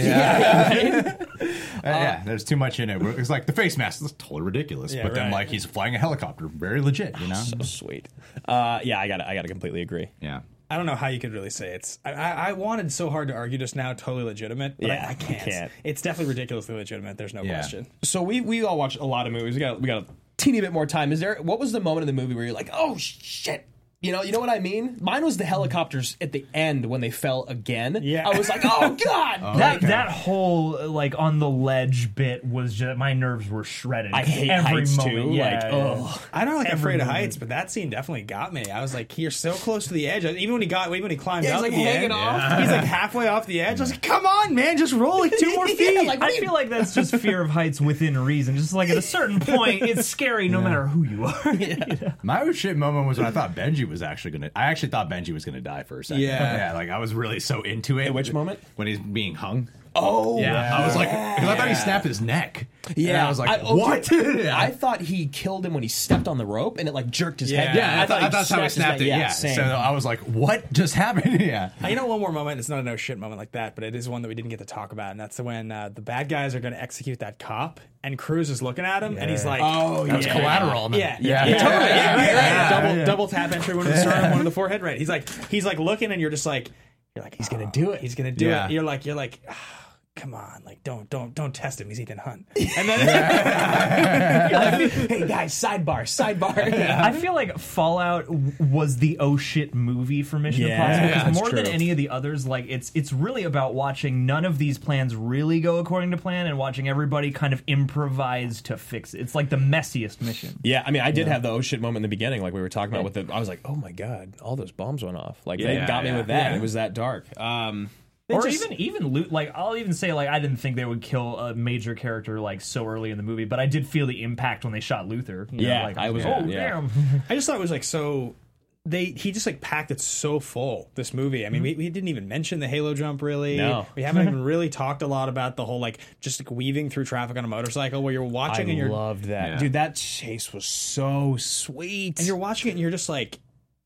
There's too much in it. It's like the face mask is totally ridiculous, but then right. like he's flying a helicopter, very legit. You know? So sweet. I gotta completely agree. Yeah. I don't know how you could really say it's. I wanted so hard to argue just now, totally legitimate, but Yeah, I can't. you can't. It's definitely ridiculously legitimate. There's no question. So we all watch a lot of movies. We got a teeny bit more time. What was the moment in the movie where you're like, oh shit? You know what I mean? Mine was the helicopters at the end when they fell again. Yeah. I was like, oh god. That whole like on the ledge bit was just my nerves were shredded. I hate every heights moment. too. Yeah, Ugh. I don't like Every afraid of moment. heights, but that scene definitely got me. I was like, you're so close to the edge. Even when he climbed Yeah, up he's, like, at the hanging end, off. he's like halfway off the edge. I was like, come on, man, just roll like 2 more feet. I feel like that's just fear of heights within reason. Just like at a certain point, it's scary no matter who you are. My shit moment was when I thought Benji was actually gonna. I actually thought Benji was gonna die for a second. Yeah. Like I was really so into it. At which moment? When he's being hung. Oh Yeah, I was like, because I thought he snapped his neck. yeah. And I was like, okay. what? I thought he killed him when he stepped on the rope and it like jerked his head. Yeah. down. I thought that's how he snapped his snapped it. neck. Yeah. Same. So I was like, what just happened? Yeah. You know, one more moment. It's not a no shit moment like that, but it is one that we didn't get to talk about, and that's when the bad guys are going to execute that cop, and Cruz is looking at him, and he's like, Oh, That was yeah. collateral. Man. Yeah. Totally. Yeah. Double tap entry, one in the sternum, one in the forehead. Right. He's like looking, and you're like, he's gonna do it. He's gonna do Yeah. it. You're like. Come on, like don't test him. He's Ethan Hunt. And then Hey guys, sidebar. I feel like Fallout was the oh shit movie for Mission Yeah, Impossible. 'Cause that's more than true. any of the others, like it's really about watching none of these plans really go according to plan and watching everybody kind of improvise to fix it. It's like the messiest mission. Yeah, I mean, I did have the oh shit moment in the beginning, like we were talking about. I was like, oh my god, all those bombs went off. Like they got me with that. Yeah. It was that dark. Or even loot. Like I'll even say like I didn't think they would kill a major character like so early in the movie, but I did feel the impact when they shot Luther. You know, Yeah, like, I was- oh yeah. damn. I just thought it was like so. He just like packed it so full, this movie. I mean, we didn't even mention the Halo jump really. No. We haven't even really talked a lot about the whole like just like weaving through traffic on a motorcycle where you're watching and I you're loved that, Yeah. dude. That chase was so sweet. and you're watching it and you're just like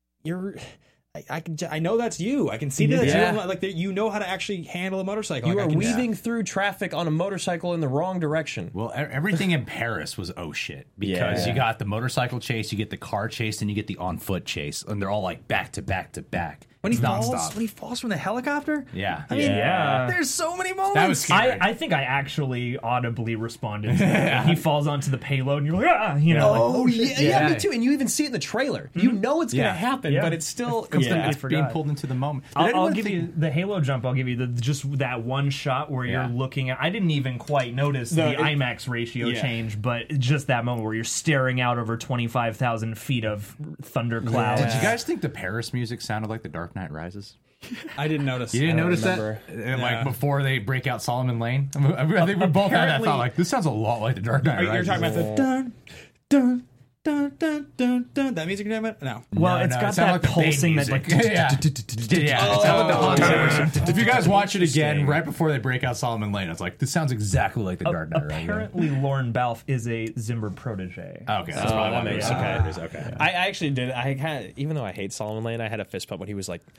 I know that's you. I can see that Yeah. you like you know how to actually handle a motorcycle. you Like, I are can- weaving through traffic on a motorcycle in the wrong direction. Well, everything in Paris was oh shit because Yeah. you got the motorcycle chase, you get the car chase, and you get the on foot chase, and they're all like back to back to back. When he nonstop. falls from the helicopter? Yeah. I mean, Yeah. there's so many moments. That was scary. I think I actually audibly responded to that. He falls onto the payload and you're like, ah, you know. Oh, like, yeah, me too. And you even see it in the trailer. You know it's going to happen, Yeah. but it's still... Yeah. It's being pulled into the moment. I'll give you the Halo jump. I'll give you just that one shot where you're looking at. I didn't even quite notice the IMAX ratio change, but just that moment where you're staring out over 25,000 feet of thundercloud. Did you guys think the Paris music sounded like The Dark Knight Rises? I didn't notice. You didn't notice remember. that? Like before they break out Solomon Lane? I think we both had that thought, like, this sounds a lot like The Dark Knight Rises. You're talking about the dun, dun, dun, dun, dun, dun. That music you're talking about? No. Well, it's got that pulsing that like If you guys watch it again right before they break out Solomon Lane, it's like, this sounds exactly like The Dark Knight Rises. Apparently, Lorne Balfe is a Zimmer protege. Okay, that's probably that makes sense. okay. I actually did. I kind of, even though I hate Solomon Lane, I had a fist pump when he was like,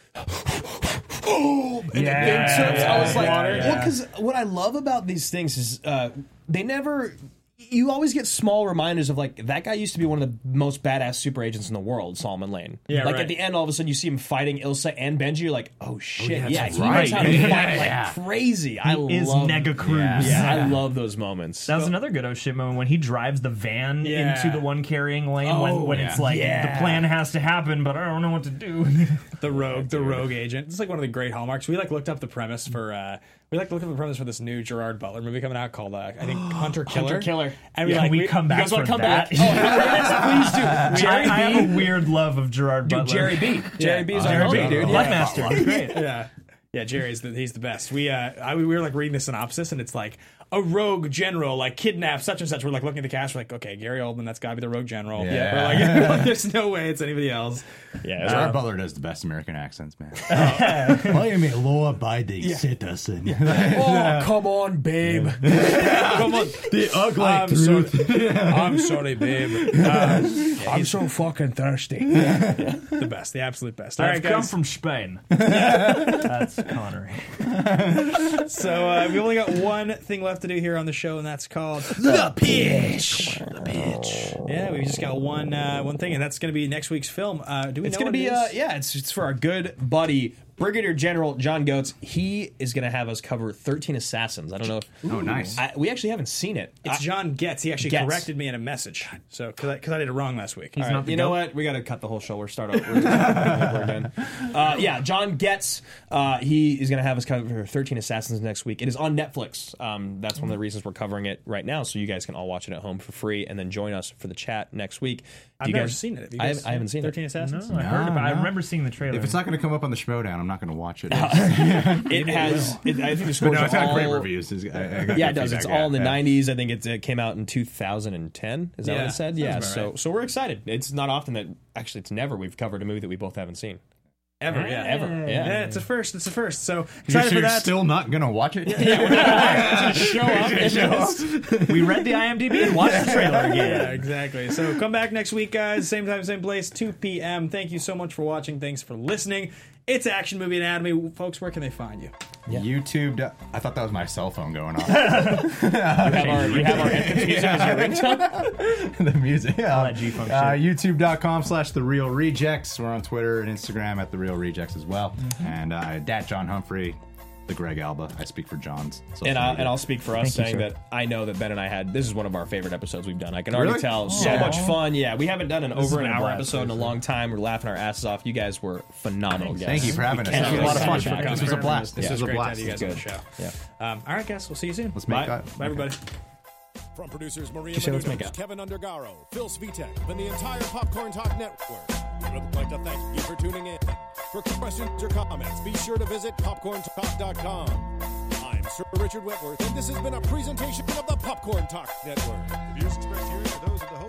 I was like, well, because what I love about these things is they never. You always get small reminders of like that guy used to be one of the most badass super agents in the world, Solomon Lane. Yeah, like right. at the end, all of a sudden you see him fighting Ilsa and Benji. You're like, oh shit, he knows right. how to fight like crazy. He I is love Nega Cruz. Yeah, I love those moments. That was another good oh shit moment when he drives the van Yeah. into the one carrying lane when it's like the plan has to happen, but I don't know what to do. The rogue agent. It's like one of the great hallmarks. We like looked up the premise for this new Gerard Butler movie coming out called I think Hunter Killer. Hunter Killer. And we come back you guys wanna for come that? back? Oh, hell yes, please do. I have a weird love of Gerard Butler. Jerry B. Jerry B is our Jerry B, homie, dude. dude. Bloodmaster. Great. Yeah, Jerry's he's the best. We were like reading the synopsis and it's like a rogue general like kidnapped such and such. We're like looking at the cast. We're like, okay, Gary Oldman, that's got to be the rogue general. Yeah. We're like, there's no way it's anybody else. Yeah, Gerard Butler does the best American accents, man. I am a law-abiding citizen. Oh, come on, babe. Come on, The ugly truth. I'm sorry, babe. I'm so fucking thirsty. The best, the absolute best. All I've right, come guys. from Spain. That's Connery. So we've only got one thing left to do here on the show, and that's called The Pitch. The Pitch. Yeah, we just got one thing, and that's going to be next week's film. Do we It's know going to what be, it is? it's for our good buddy, Brigadier General John Goetz. He is going to have us cover 13 Assassins. I don't know. Oh, nice. We actually haven't seen it. It's John Getz. He actually Getz. corrected me in a message. So because I did it wrong last week. All right, you know what? We got to cut the whole show. We're start over again. Yeah, John Getz. He is going to have us cover 13 Assassins next week. It is on Netflix. That's one of the reasons we're covering it right now, so you guys can all watch it at home for free, and then join us for the I next week. I've never seen it. Have you guys I haven't seen 13 it. Assassins? I heard about. I remember seeing the trailer. If it's not going to come up on the Schmodown, I'm not going to watch it. It has. I think the But scores no, it's are got great all- reviews. Yeah, it does. It's all in the 90s. I think it came out in 2010. Is that what Yeah, it said? sounds Yeah. about So right. so we're excited. It's not often that actually it's never we've covered a movie that we both haven't seen. Ever, Ever. Yeah. Yeah, it's a first. It's a first. So You're excited for that. still not going to watch it? Show up. we read the IMDb and watched the trailer again. Yeah, exactly. So come back next week, guys. Same time, same place, 2 p.m. Thank you so much for watching. Thanks for listening. It's Action Movie Anatomy. Folks, where can they find you? YouTube. I thought that was my cell phone going off. You have our entrance music as your ringtone. The music. Yeah. that G-Funk shit. YouTube.com/TheRealRejects. We're on Twitter and Instagram at The Real Rejects as well. And Dat John Humphrey, the Greg Alba. I speak for John's. And I'll speak for us Thank you, saying sir. that I know that Ben and I this is one of our favorite episodes we've done. I can already Really? tell. So Yeah. much fun. Yeah, we haven't done an has over an been a hour blast, episode in a long time. We're laughing our asses off. You guys were phenomenal guys. Thank you for having us. can't This was a be lot of fun. excited. This was a blast. This It was a great to have blast. you guys on the show. Yeah. All right, guys. We'll see you soon. Let's make Bye. that. Bye, everybody. From producers Maria Just say let's make Menounos, out. Kevin Undergaro, Phil Svitek, and the entire Popcorn Talk Network, we would like to thank you for tuning in. For questions or comments, be sure to visit popcorntalk.com. I'm Sir Richard Wentworth, and this has been a presentation of the Popcorn Talk Network. The views expressed here are those of the host